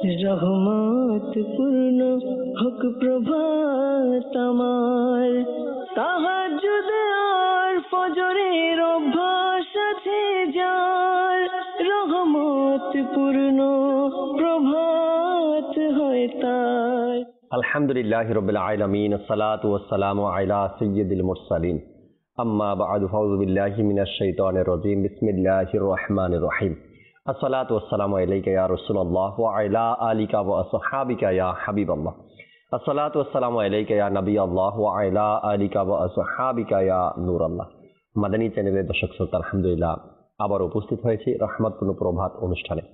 রহমত পূর্ণ হোক প্রভাত আমার, তাহাজ্জুদ আর ফজরের অভ্যাস আছে যার, রহমত পূর্ণ প্রভাত হয় তার। আলহামদুলিল্লাহি রাব্বিল আলামিন, আসসালাতু ওয়াসসালামু আলা সাইয়্যিদিল মুরসালিন, আম্মা বা'দু, ফাউযু বিল্লাহি মিনাশ শাইতানির রাজীম, বিসমিল্লাহির রহমানির রহিম। আসসালাতু ওয়াসসালামু আলাইকা ইয়া রাসূলুল্লাহ ওয়া আলা আলিকা ওয়া আসহাবিকা ইয়া হাবিবাল্লাহ। আসসালাতু ওয়াসসালামু আলাইকা ইয়া নবিয়াল্লাহ ওয়া আলা আলিকা ওয়া আসহাবিকা ইয়া নূরাল্লাহ। মাদানী চ্যানেলের দর্শক শ্রোতা, আলহামদুলিল্লাহ আবার উপস্থিত হয়েছি রহমতপূর্ণ প্রভাত অনুষ্ঠানে।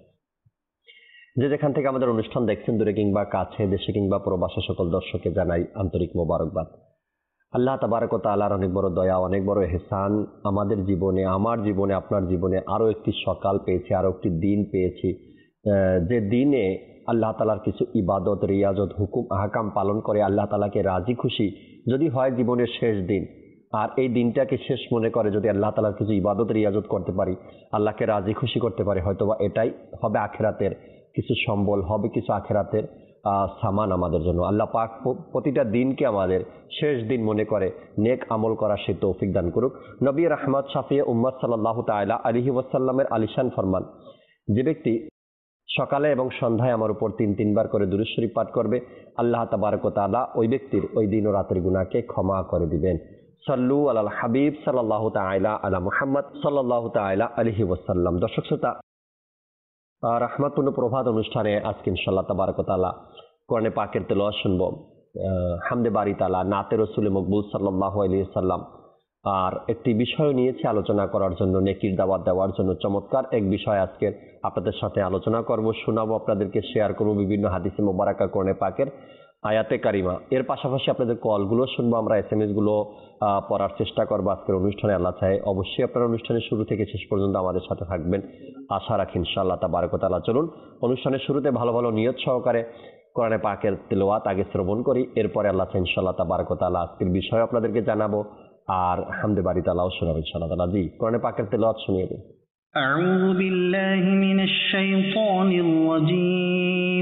যে যেখান থেকে আমাদের অনুষ্ঠান দেখছেন, দূরে কিংবা কাছে, দেশে কিংবা প্রবাসে, সকল দর্শককে জানাই আন্তরিক মোবারকবাদ। আল্লাহ তাবারক ওয়া তাআলার অনেক বড় দয়া, অনেক বড় ইহসান আমাদের জীবনে, আমার জীবনে, আপনার জীবনে আরো একটি সকাল পেয়েছি, আরো একটি দিন পেয়েছি, যে দিনে আল্লাহ তাআলার কিছু ইবাদত, রিয়াজত, হুকুম আহকাম পালন করে আল্লাহ তাআলাকে রাজি খুশি যদি হয় জীবনের শেষ দিন, আর এই দিনটাকে শেষ মনে করে যদি আল্লাহ তাআলার কিছু ইবাদত, রিয়াজত করতে পারি, আল্লাহকে রাজি খুশি করতে পারি, হয়তোবা এটাই হবে আখিরাতের কিছু সম্বল, হবে কিছু আখিরাতের সামান আমাদের জন্য। আল্লাহ পাক প্রতিটা দিনকে আমাদের শেষ দিন মনে করে নেক আমল করা সে তৌফিক দান করুক। নবী রাহমাত শাফিয়ে উম্মত সাল্লাল্লাহু তাআলা আলাইহি ওয়াসাল্লামের আলিশান ফরমান, যে ব্যক্তি সকালে এবং সন্ধ্যায় আমার উপর 3 বার করে দুরূদ শরীফ পাঠ করবে, আল্লাহ তাবারক ওয়া তাআলা ওই ব্যক্তির ওই দিন ও রাতের গুনাহকে ক্ষমা করে দিবেন। সাল্লু আলাল হাবিব সাল্লাল্লাহু তাআলা আলা মুহাম্মদ সাল্লাল্লাহু তাআলা আলাইহি ওয়াসাল্লাম। দর্শক শ্রোতা, রহমতপূর্ণ প্রভাত অনুষ্ঠানে আজকে ইনশাআল্লাহ তাবারক ওয়া তাআলা কোরআনে পাকের তেলাওয়াত শুনবো, হামদে বারি তাআলা, নাতে রাসূল মকবুল সাল্লাল্লাহু আলাইহি ওয়াসাল্লাম। আর একটি বিষয় নিয়েছি আলোচনা করার জন্য, নেকির দাওয়াত দেওয়ার জন্য চমৎকার এক বিষয় আজকে আপনাদের সাথে আলোচনা করব, শোনাবো, আপনাদেরকে শেয়ার করবো বিভিন্ন হাদিসে মোবারকা, কোরআনে পাকের আয়াতে কারিমা। এর পাশাপাশি আপনাদের কলগুলো শুনবো, আমরা SMS গুলো পড়ার চেষ্টা করবো আজকের অনুষ্ঠানে। আল্লাহ চাহে অবশ্যই আপনার অনুষ্ঠানের শুরু থেকে শেষ পর্যন্ত আমাদের সাথে থাকবেন, আশা রাখি ইনশাআল্লাহ তাবারক ওয়া তাআলা। চলুন অনুষ্ঠানের শুরুতে ভালো ভালো নিয়ত সহকারে কোরআনে পাকের তেলাওয়াত আগে শ্রবণ করি, এরপরে আল্লাহ চাহে ইনশাআল্লাহ তাবারক ওয়া তাআলা আজকের বিষয় আপনাদেরকে জানাবো আর হামদে বারি তাআলাও শোনাবো ইনশাআল্লাহ তাআলা। জি, কোরআনে পাকের তেলাওয়াত শুনিয়ে দিন। আউযু বিল্লাহি মিনাশ শাইতানির রাজীম।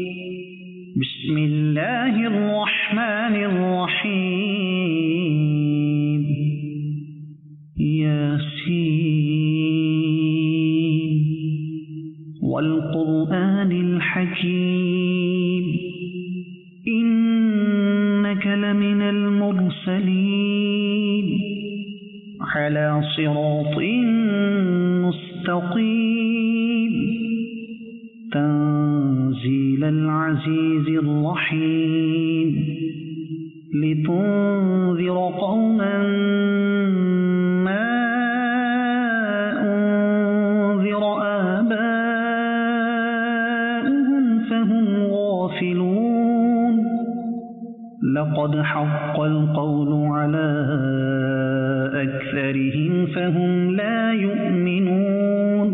বিসমিল্লাহির রহমানির রহিম। ইয়াসিন ওয়াল কুরআনিল হাকীম। ইন্নাকা লামিনাল মুরসালিন আলা সিরাতিন মুস্তাকিম। তানজিলাল আজিজির রহিম। লিতুনযিরা কওমান মা উনযিরা আবাউহুম ফাহুম গাফিলুন। লাকাদ হাক্কাল কওলু আলা أكثرهم فهم لا يؤمنون.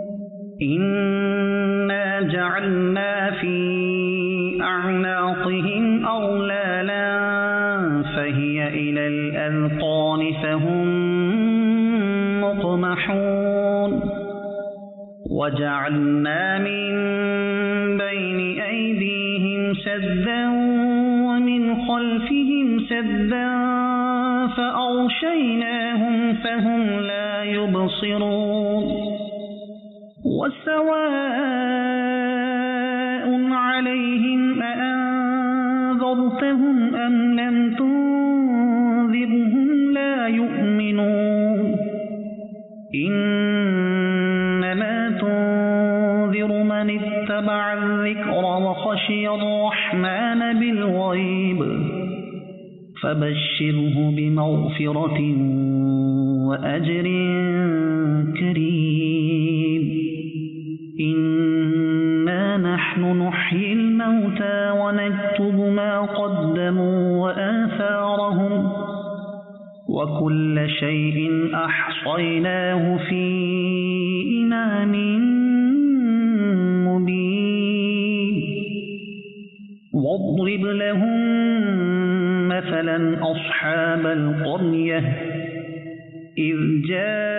إنا جعلنا في أعناقهم أغلالا فهي إلى الأذقان فهم مقمحون. وجعلنا من بين أيديهم سدا ومن خلفهم سدا فأغشيناهم فهم لا يبصرون. وسواء عليهم أأنذرتهم أم لم تنذرهم لا يؤمنون. إنما تنذر من اتبع الذكر وخشي الرحمن بالغيب فبشره بمغفرة وأجر كريم. إنا نحن نحيي الموتى ونكتب ما قدموا وآثارهم وكل شيء أحصيناه في إمام مبين. واضرب لهم مثلا أصحاب القرية إذ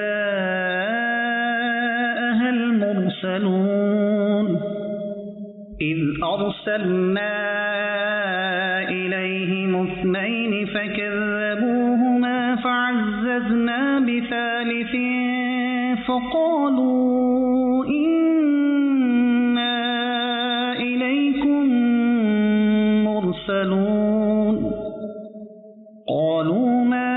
جاءها المرسلون إذ أرسلنا إليهم اثنين فكذبوهما فعززنا بثالث فقالوا إنا إليكم مرسلون قالوا ما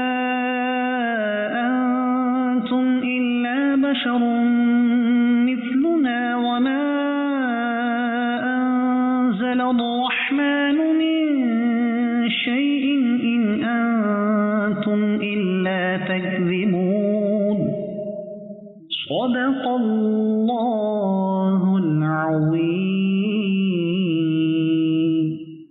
أنتم إلا بشر مثلنا وما أنزل الرحمن من شيء إن أنتم إلا تكذبون صدق الله العظيم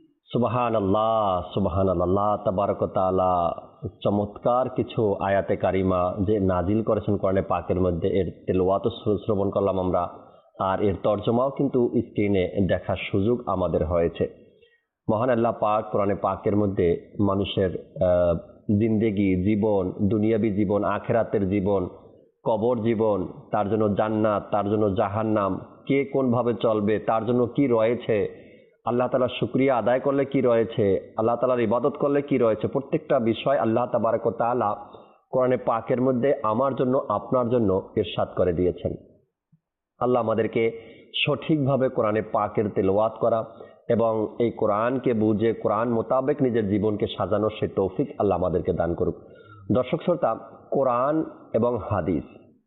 সুবহানাল্লাহ তাবারক ওয়া তাআলা চমৎকার কিছু আয়াতে কারিমা যে নাজিল করেছেন কোরআনে পাকের মধ্যে, এর তেলাওয়াত শ্রবণ করলাম আমরা, আর এর তরজমাও কিন্তু স্ক্রিনে দেখার সুযোগ আমাদের হয়েছে। মহান আল্লাহ পাক কোরআনে পাকের মধ্যে মানুষের জিন্দেগি, জীবন, দুনিয়াবী জীবন, আখেরাতের জীবন, কবর জীবন, তার জন্য জান্নাত, তার জন্য জাহান্নাম, কে কোনভাবে চলবে, তার জন্য কি রয়েছে, আল্লাহ তাআলার শুকরিয়া আদায় করলে কি রয়েছে, আল্লাহ তাআলার ইবাদত করলে কি রয়েছে, প্রত্যেকটা বিষয় আল্লাহ তাবারক ওয়া তাআলা কোরআনে পাকের মধ্যে আমার জন্য, আপনার জন্য ইরশাদ করে দিয়েছেন। আল্লাহ আমাদেরকে সঠিকভাবে কোরআনে পাকের তেলাওয়াত করা এবং এই কোরআনকে বুঝে কোরআন মোতাবেক নিজের জীবনকে সাজানোর সেই তৌফিক আল্লাহ আমাদেরকে দান করুক। দর্শক শ্রোতা, কোরআন এবং হাদিস,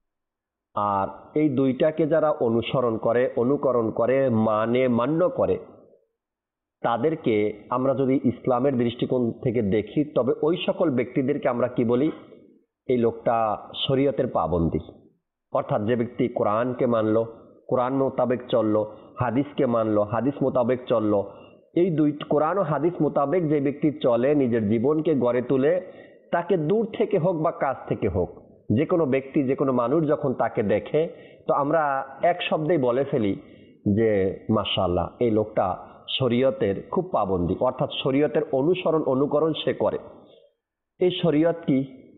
আর এই দুইটাকে যারা অনুসরণ করে, অনুকরণ করে, মান্য করে, তাদেরকে আমরা যদি ইসলামের দৃষ্টিকোণ থেকে দেখি, তবে ওই সকল ব্যক্তিদেরকে আমরা কি বলি? এই লোকটা শরীয়তের পাবন্দী। অর্থাৎ যে ব্যক্তি কোরআনকে মানলো, কোরআন মোতাবেক চললো, হাদিসকে মানলো, হাদিস মোতাবেক চললো, এই দুই কোরআন ও হাদিস মোতাবেক যে ব্যক্তি চলে, নিজের জীবনকে গড়ে তুলে, তাকে দূর থেকে হোক বা কাছ থেকে হোক, যে কোনো ব্যক্তি, যে কোনো মানুষ যখন তাকে দেখে, তো আমরা এক শব্দেই বলে ফেলি যে মাশাআল্লাহ, এই লোকটা শরীয়তের খুব পাবন্দী, অর্থাৎ শরীয়তের অনুকরণ সে করে। এই শরীয়ত কি,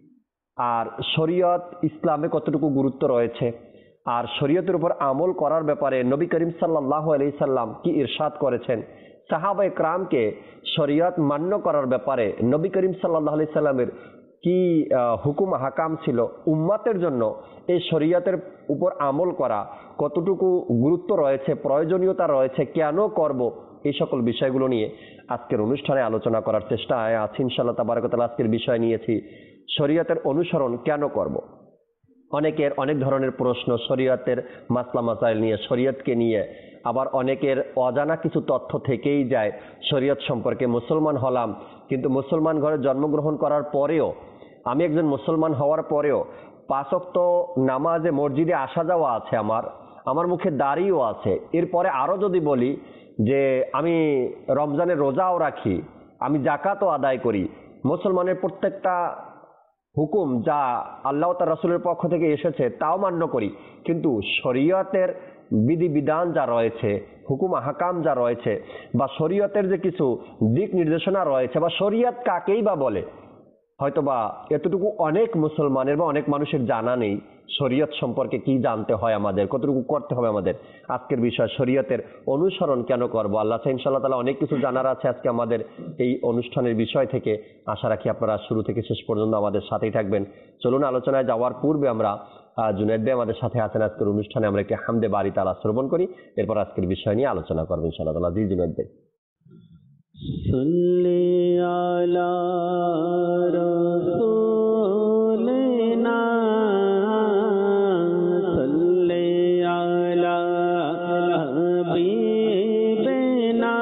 আর শরীয়ত ইসলামে কতটুকু গুরুত্ব রয়েছে, আর শরীয়তের উপর আমল করার ব্যাপারে নবী করিম সাল্লাল্লাহু আলাইহি সাল্লাম কি ইরশাদ করেছেন, সাহাবায়ে কেরামকে শরীয়ত মান্য করার ব্যাপারে নবী করিম সাল্লাল্লাহু আলাইহি সাল্লামের কি হুকুম হাকাম ছিল, উম্মতের জন্য এই শরীয়তের উপর আমল করা কতটুকু গুরুত্ব রয়েছে, প্রয়োজনীয়তা রয়েছে, কেন করব, এই সকল বিষয়গুলো নিয়ে আজকের অনুষ্ঠানে আলোচনা করার চেষ্টায় আছি ইনশাআল্লাহ তাবারক ওয়া তাআলা। আজকের বিষয় নিয়েছি শরীয়তের অনুসরণ কেন করব। অনেকের অনেক ধরনের প্রশ্ন শরীয়তের মাসলা মাসাইল নিয়ে, শরীয়তকে নিয়ে, আবার অনেকের অজানা কিছু তথ্য থেকেই যায় শরীয়ত সম্পর্কে। মুসলমান হলাম, কিন্তু মুসলমান ঘরে জন্মগ্রহণ করার পরেও, আমি একজন মুসলমান হওয়ার পরেও 5 ওয়াক্ত নামাজে মসজিদে আসা যাওয়া আছে, আমার মুখে দাড়িও আছে, এরপরে আরো যদি বলি যে আমি রমজানের রোজাও রাখি, আমি যাকাতও আদায় করি, মুসলমানের প্রত্যেকটা হুকুম যা আল্লাহ তার রাসূলের পক্ষ থেকে এসেছে তাও মান্য করি, কিন্তু শরীয়তের বিধিবিধান যা রয়েছে, হুকুম আহকাম যা রয়েছে, বা শরীয়তের যে কিছু দিক নির্দেশনা রয়েছে, বা শরীয়ত কাকেই বা বলে, হয়তোবা এতটুকু অনেক মুসলমানের বা অনেক মানুষের জানা নেই। শরীয়ত সম্পর্কে কি জানতে হয় আমাদের, কতটুকু করতে হবে আমাদের। আজকের বিষয় শরীয়তের অনুসরণ কেন করব। আল্লাহ চাই ইনশাআল্লাহ তাআলা অনেক কিছু জানার আছে আজকে আমাদের এই অনুষ্ঠানের বিষয় থেকে। আশা রাখি আপনারা শুরু থেকে শেষ পর্যন্ত আমাদের সাথেই থাকবেন। চলুন আলোচনায় যাওয়ার পূর্বে আমরা জুনায়েদ ভাই আমাদের সাথে আছেন আজকের অনুষ্ঠানে, আমরা একটি হামদে বারি তাআলা শ্রবণ করি, এরপর আজকের বিষয় নিয়ে আলোচনা করব ইনশাআল্লাহ তাআলা। জি জুনায়েদ ভাই। সাল্লি আলা রাসূলিনা সাল্লি আলা হাবিবিনা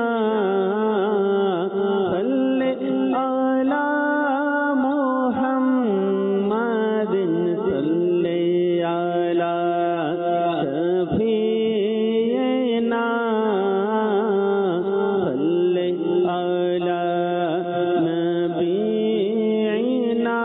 সাল্লি আলা মুহাম্মাদিন সাল্লি আলা শাফিঈনা সাল্লি আলা নবিয়িনা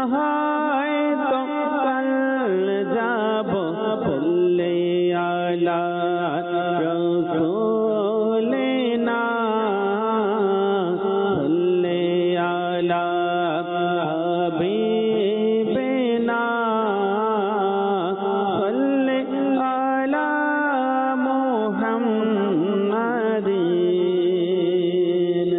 হয়তো কাল যাব সাল্লি আলা রাসূলিনা সাল্লি আলা হাবিবিনা সাল্লি আলা মুহাম্মাদিন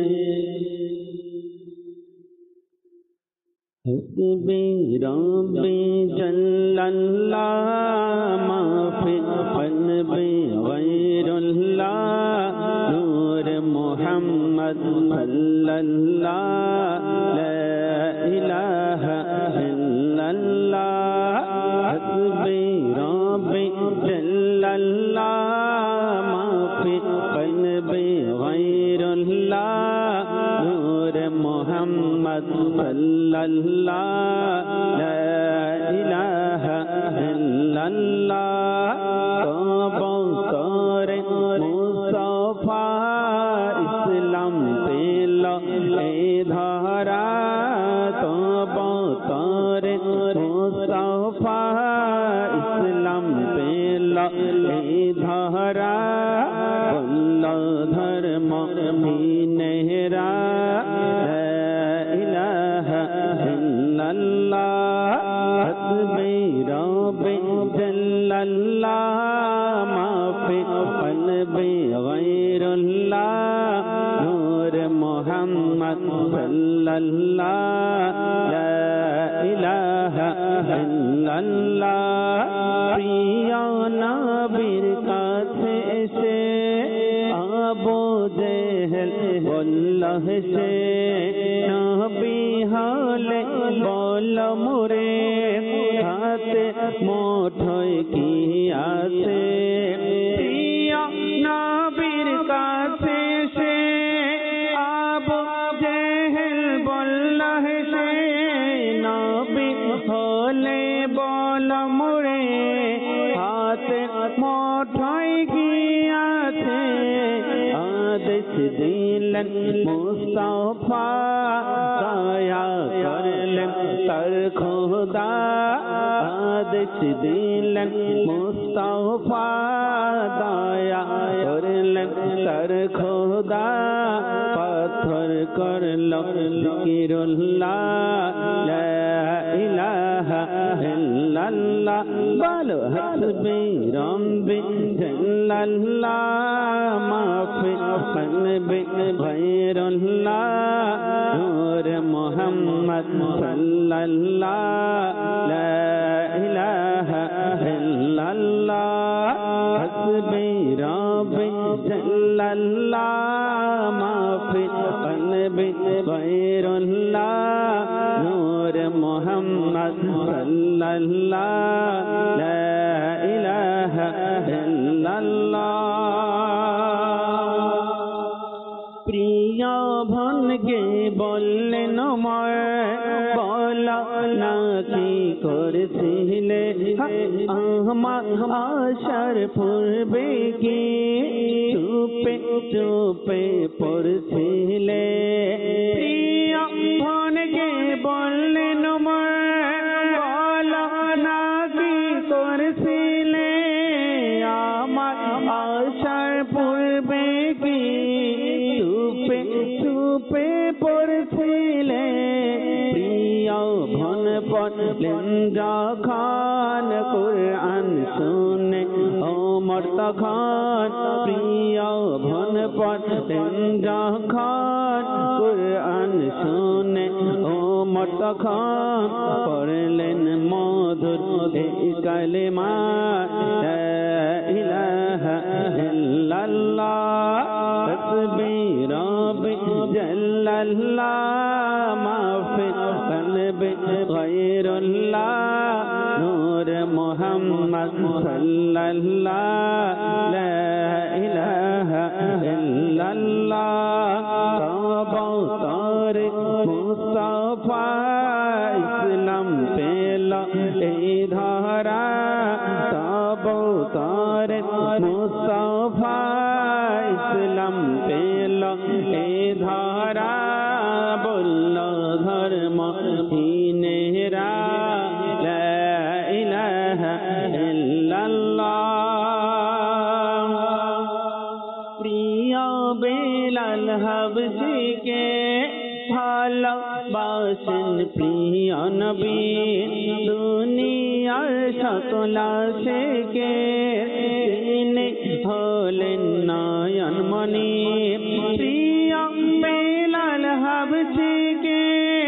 حسبي ربي جل الله ما في قلبي غير الله نور محمد صلى الله لا إله إلا الله حسبي ربي جل الله ما في قلبي غير الله نور محمد صلى الله لا إله إلا الله কবুতর মুস্তাফা ইসলাম পেল এই ধরা কবুতর মুস্তাফা ইসলাম পেল এই ধরা বলল ধর্ম বিনেরা حسبي ربي جل الله ما في قلبي غير الله نور محمد صلى الله لا إله إلا الله প্রিয় নবীর কাছে এসে আবু জেহেল বলল সে নবী হলে বল মোরে হাতে মুঠোয় কি আছে প্রিয় নবীর কাছে সে আবু জেহেল বলল সে নবী হলে বল মোরে হাতে মুঠোয় কি আছে আদেশ দিলেন মুস্তাফা দয়া করলেন তার খোদা আদেশ দিলেন মুস্তাফা দয়া করলেন তার খোদা পাথর করল জিকিরুল্লাহ লা ইলাহা ইল্লাল্লাহ বলো হাসবি রব্বি জাল্লাল্লাহ মা ফি কলবি গায়রুল্লাহ নূর মুহাম্মদ সাল্লাল্লাহ লা ইলাহা ইল্লাল্লাহ হাসবি রব্বি জাল্লাল্লাহ মা ফি কলবি গায়রুল্লাহ নূর মুহাম্মদ সাল্লাল্লাহ লা ইলাহা ইল্লাল্লাহ প্রিয় ভনকে বললেন বল না কি করেছিলে আমার আশার পূর্বে কি চুপে চুপে পড়ছিলে প্রিয় ভনকে বললেন বল না কি করেছিলে আমার আশার পূর্বে কি চুপে চুপে পড়ছিলে প্রিয় ভন পড়লেন যখন কুরআন শুনে ওমর তখন প্রিয় ভন পড়লেন যখন কুরআন শুনে ওমর তখন পড়লেন মধুর এই কালেমা লা ইলাহা ইল্লাল্লাহ হাসবি রব্বি জাল্লাল্লাহ মা ফি কলবি গায়রুল্লাহ নূর মুহাম্মদ সাল্লাল্লাহ লা ইলাহা ইল্লাল্লাহ কবুতর মুস্তাফা ইসলাম পেল এই ধরা কবুতর মুস্তাফা ইসলাম পেল এই ধরা বলল ধর্ম হীনেরা প্রিয় নবী দুনিয়ার সকল আশিকে তিনি হলেন নয়নমণি প্রিয় বেলাল হাবশিকে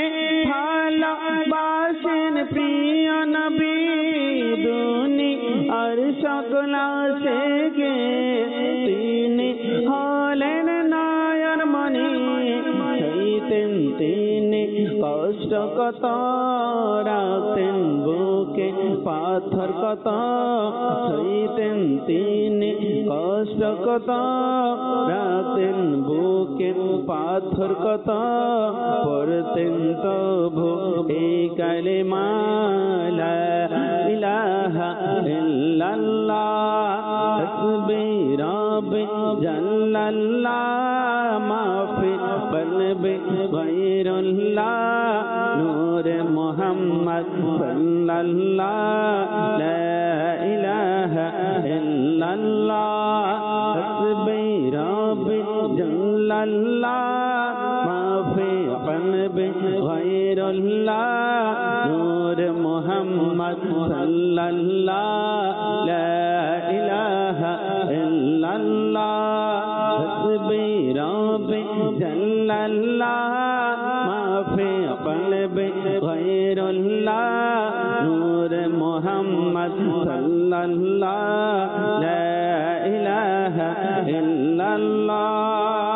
ভালোবাসেন প্রিয় নবী দুনিয়ার সকল আশিকে তিনি হলেন নয়নমণি সইতেন তিনি কষ্ট কত রাখতেন বুকে পাথর কত সইতেন তিনি কষ্ট কত রাখতেন বুকে পাথর কত পড়তেন তবু এই কালেমা লা ইলাহা ইল্লাল্লাহ হাসবি রাব্বি জাল্লাল্লাহ মাফি কলবি গায়রুল্লাহ নূর মুহাম্মদ সাল্লাল্লাহ লা ইলাহা ইল্লাল্লাহ হাসবি রাব্বি জাল্লাল্লাহ মাফি কলবি গায়রুল্লাহ নূর মুহাম্মদ সাল্লাল্লাহ লা ইলাহা ইল্লাল্লাহ হাসবি রাব্বি জাল্লাল্লাহ মাফি কলবি গায়রুল্লাহ নূর মুহাম্মদ সাল্লাল্লাহ লা ইলাহা ইল্লাল্লাহ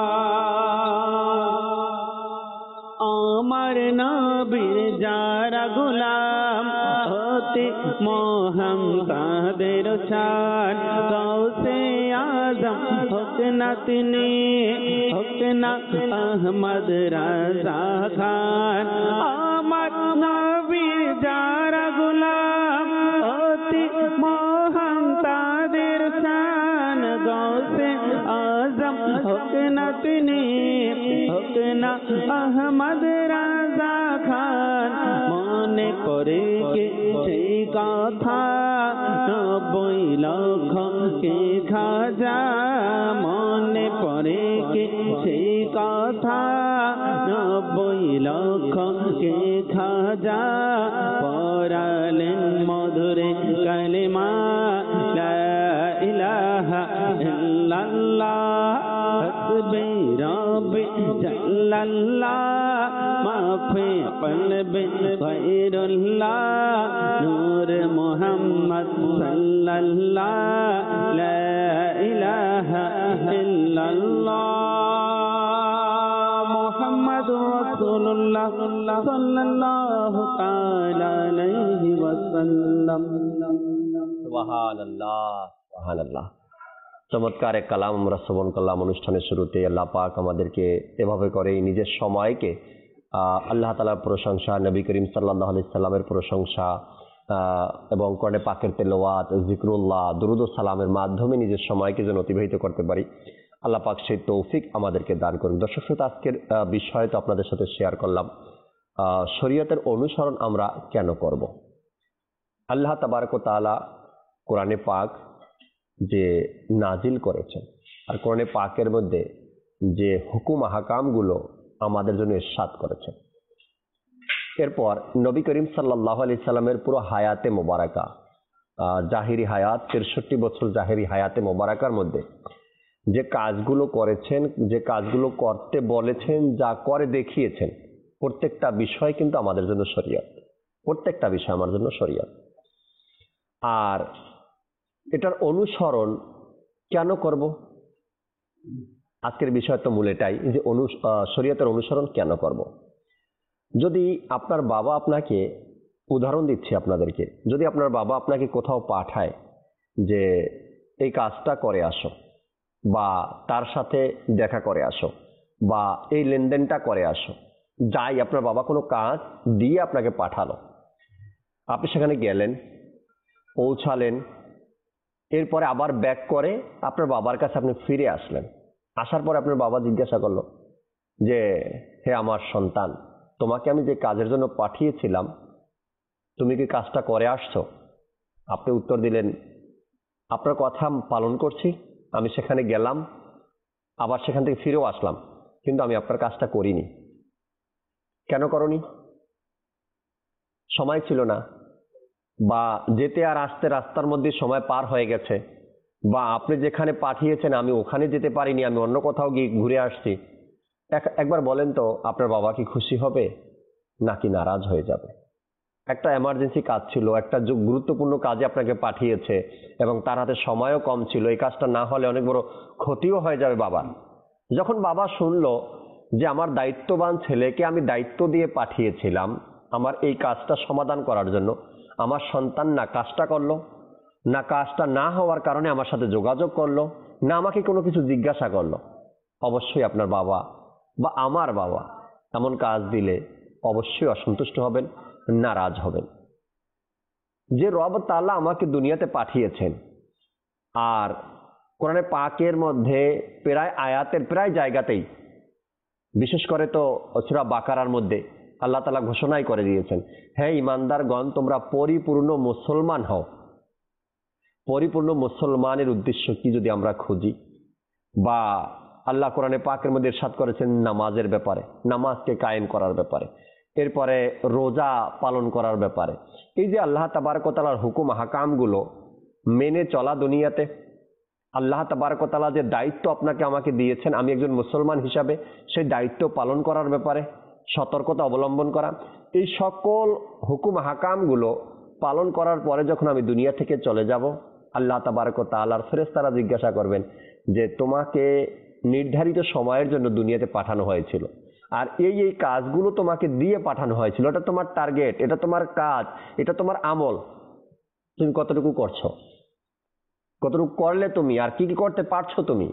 আমার নবীর যারা গোলাম হতে মহান তাদের শান গাউসে আজম হোক না তিনি হোক না আহমদ রাজা খান আমার নবীর যারা গোলাম হতে মহান তাদের শান গাউসে আজম হোক না তিনি হোক না আহমদ রাজা খান মনে করে কে সেই কথা 90 লক্ষ কে খাজা মনে পড়ে কে সেই কথা 90 লক্ষ কে খাজা পড়ালেন মধুরে কালেমা লা ইলাহা ইল্লাল্লাহ হাসবি রাব্বি জাল্লাল্লাহ মাফি কলবি গায়রুল্লাহ নূর মুহাম্মদ সাল্লাল্লাহ লা ইলাহা ইল্লাল্লাহ মুহাম্মাদুর রাসূলুল্লাহ সাল্লাল্লাহু তাআলা আলাইহি ওয়াসাল্লাম সুবহানাল্লাহ সুবহানাল্লাহ। চমৎকার এক কালাম আমরা শ্রবণ করলাম অনুষ্ঠানের শুরুতে। আল্লাহ পাক আমাদেরকে এভাবে করে নিজের সময়কে আল্লাহ তাআলার প্রশংসা, নবী করিম সাল্লাল্লাহু আলাইহি সাল্লামের প্রশংসা এবং কোরআনে পাকের তেলাওয়াত, জিকরুল্লাহ, দুরূদ ও সালামের মাধ্যমে নিজের সময়কে যেন অতিবাহিত করতে পারি, আল্লাহ পাক সেই তৌফিক আমাদেরকে দান করুন। দর্শক শ্রোতা, আজকের বিষয় তো আপনাদের সাথে শেয়ার করলাম, শরীয়তের অনুসরণ আমরা কেন করব। আল্লাহ তাবারক ওয়া তাআলা কোরআনে পাক যে নাজিল করেছেন আর কোরআনে পাকের মধ্যে যে হুকুম আহকামগুলো আমাদের জন্য ইরশাদ করেছেন, এরপর নবী করিম সাল্লাল্লাহু আলাইহি সাল্লামের পুরো হায়াতে মোবারকা, জাহিরি হায়াত 63 বছর জাহিরি হায়াতে মোবারকার মধ্যে যে কাজগুলো করেছেন, যে কাজগুলো করতে বলেছেন, যা করে দেখিয়েছেন, প্রত্যেকটা বিষয় কিন্তু আমাদের জন্য শরীয়ত, প্রত্যেকটা বিষয় আমার জন্য শরীয়ত। আর এটার অনুসরণ কেন করব, আজকের বিষয় তো মূল এটাই যে শরীয়তের অনুসরণ কেন করব। যদি আপনার বাবা আপনাকে, উদাহরণ দিচ্ছি আপনাদেরকে, যদি আপনার বাবা আপনাকে কোথাও পাঠায় যে এই কাজটা করে আসো, বা তার সাথে দেখা করে আসো, বা এই লেনদেনটা করে আসো, যাই আপনার বাবা কোনো কাজ দিয়ে আপনাকে পাঠালো, আপনি সেখানে গেলেন, পৌঁছালেন, এরপরে আবার ব্যাক করে আপনার বাবার কাছে আপনি ফিরে আসলেন। আসার পরে আপনার বাবা জিজ্ঞাসা করলো যে হে আমার সন্তান, তোমাকে আমি যে কাজের জন্য পাঠিয়েছিলাম তুমি কি কাজটা করে আসছো? আপনি উত্তর দিলেন আপনার কথা পালন করছি, আমি সেখানে গেলাম, আবার সেখান থেকে ফিরেও আসলাম, কিন্তু আমি আপনার কাজটা করিনি। কেন করনি? সময় ছিল না, বা যেতে আর আসতে রাস্তার মধ্যে সময় পার হয়ে গেছে, বা আপনি যেখানে পাঠিয়েছেন আমি ওখানে যেতে পারিনি, আমি অন্য কোথাও গিয়ে ঘুরে আসছি, একবার বলেন তো আপনার বাবা কি খুশি হবে নাকি নারাজ হয়ে যাবে? একটা এমার্জেন্সি কাজ ছিল, একটা গুরুত্বপূর্ণ কাজে আপনাকে পাঠিয়েছে এবং তার হাতে সময়ও কম ছিল, এই কাজটা না হলে অনেক বড় ক্ষতিও হয়ে যাবে বাবার। যখন বাবা শুনলো যে আমার দায়িত্ববান ছেলেকে আমি দায়িত্ব দিয়ে পাঠিয়েছিলাম আমার এই কাজটা সমাধান করার জন্য, আমার সন্তান না কাজটা করলো, না কাজটা না হওয়ার কারণে আমার সাথে যোগাযোগ করলো, না আমাকে কোনো কিছু জিজ্ঞাসা করলো, অবশ্যই আপনার বাবা বা আমার বাবা এমন কাজ দিলে অবশ্যই অসন্তুষ্ট হবেন, নারাজ হবেন। যে রব তাআলা আমাকে দুনিয়াতে পাঠিয়েছেন, আর কোরআনে পাকের মধ্যে প্রায় আয়াতের প্রায় জায়গাতেই, বিশেষ করে তো সূরা বাকারার মধ্যে আল্লাহ তাআলা ঘোষণাই করে দিয়েছেন, হে ঈমানদারগণ তোমরা পরিপূর্ণ মুসলমান হও। পরিপূর্ণ মুসলমানের উদ্দেশ্য কি যদি আমরা খুঁজি, বা আল্লাহ কোরআনে পাকের মধ্যে ইরশাদ করেছেন নামাজের ব্যাপারে, নামাজকে কায়েম করার ব্যাপারে, এরপরে রোজা পালন করার ব্যাপারে। এই যে আল্লাহ তাবারক ওয়া তাআলার হুকুম হাকামগুলো মেনে চলা, দুনিয়াতে আল্লাহ তাবারক ওয়া তাআলা যে দায়িত্ব আপনাকে আমাকে দিয়েছেন আমি একজন মুসলমান হিসাবে সেই দায়িত্ব পালন করার ব্যাপারে সতর্কতা অবলম্বন করা, এই সকল হুকুম হাকামগুলো পালন করার পরে যখন আমি দুনিয়া থেকে চলে যাব, আল্লাহ তাবারক ওয়া তাআলার ফেরেশতারা জিজ্ঞাসা করবেন যে তোমাকে নির্ধারিত সময়ের জন্য দুনিয়াতে পাঠানো হয়েছিল, আর এই এই কাজগুলো তোমাকে দিয়ে পাঠানো হয়েছিল, এটা তোমার টার্গেট, এটা তোমার কাজ, এটা তোমার আমল, তুমি কতটুকু করছো, কতটুকু করলে তুমি, আর কি কি করতে পারছো তুমি।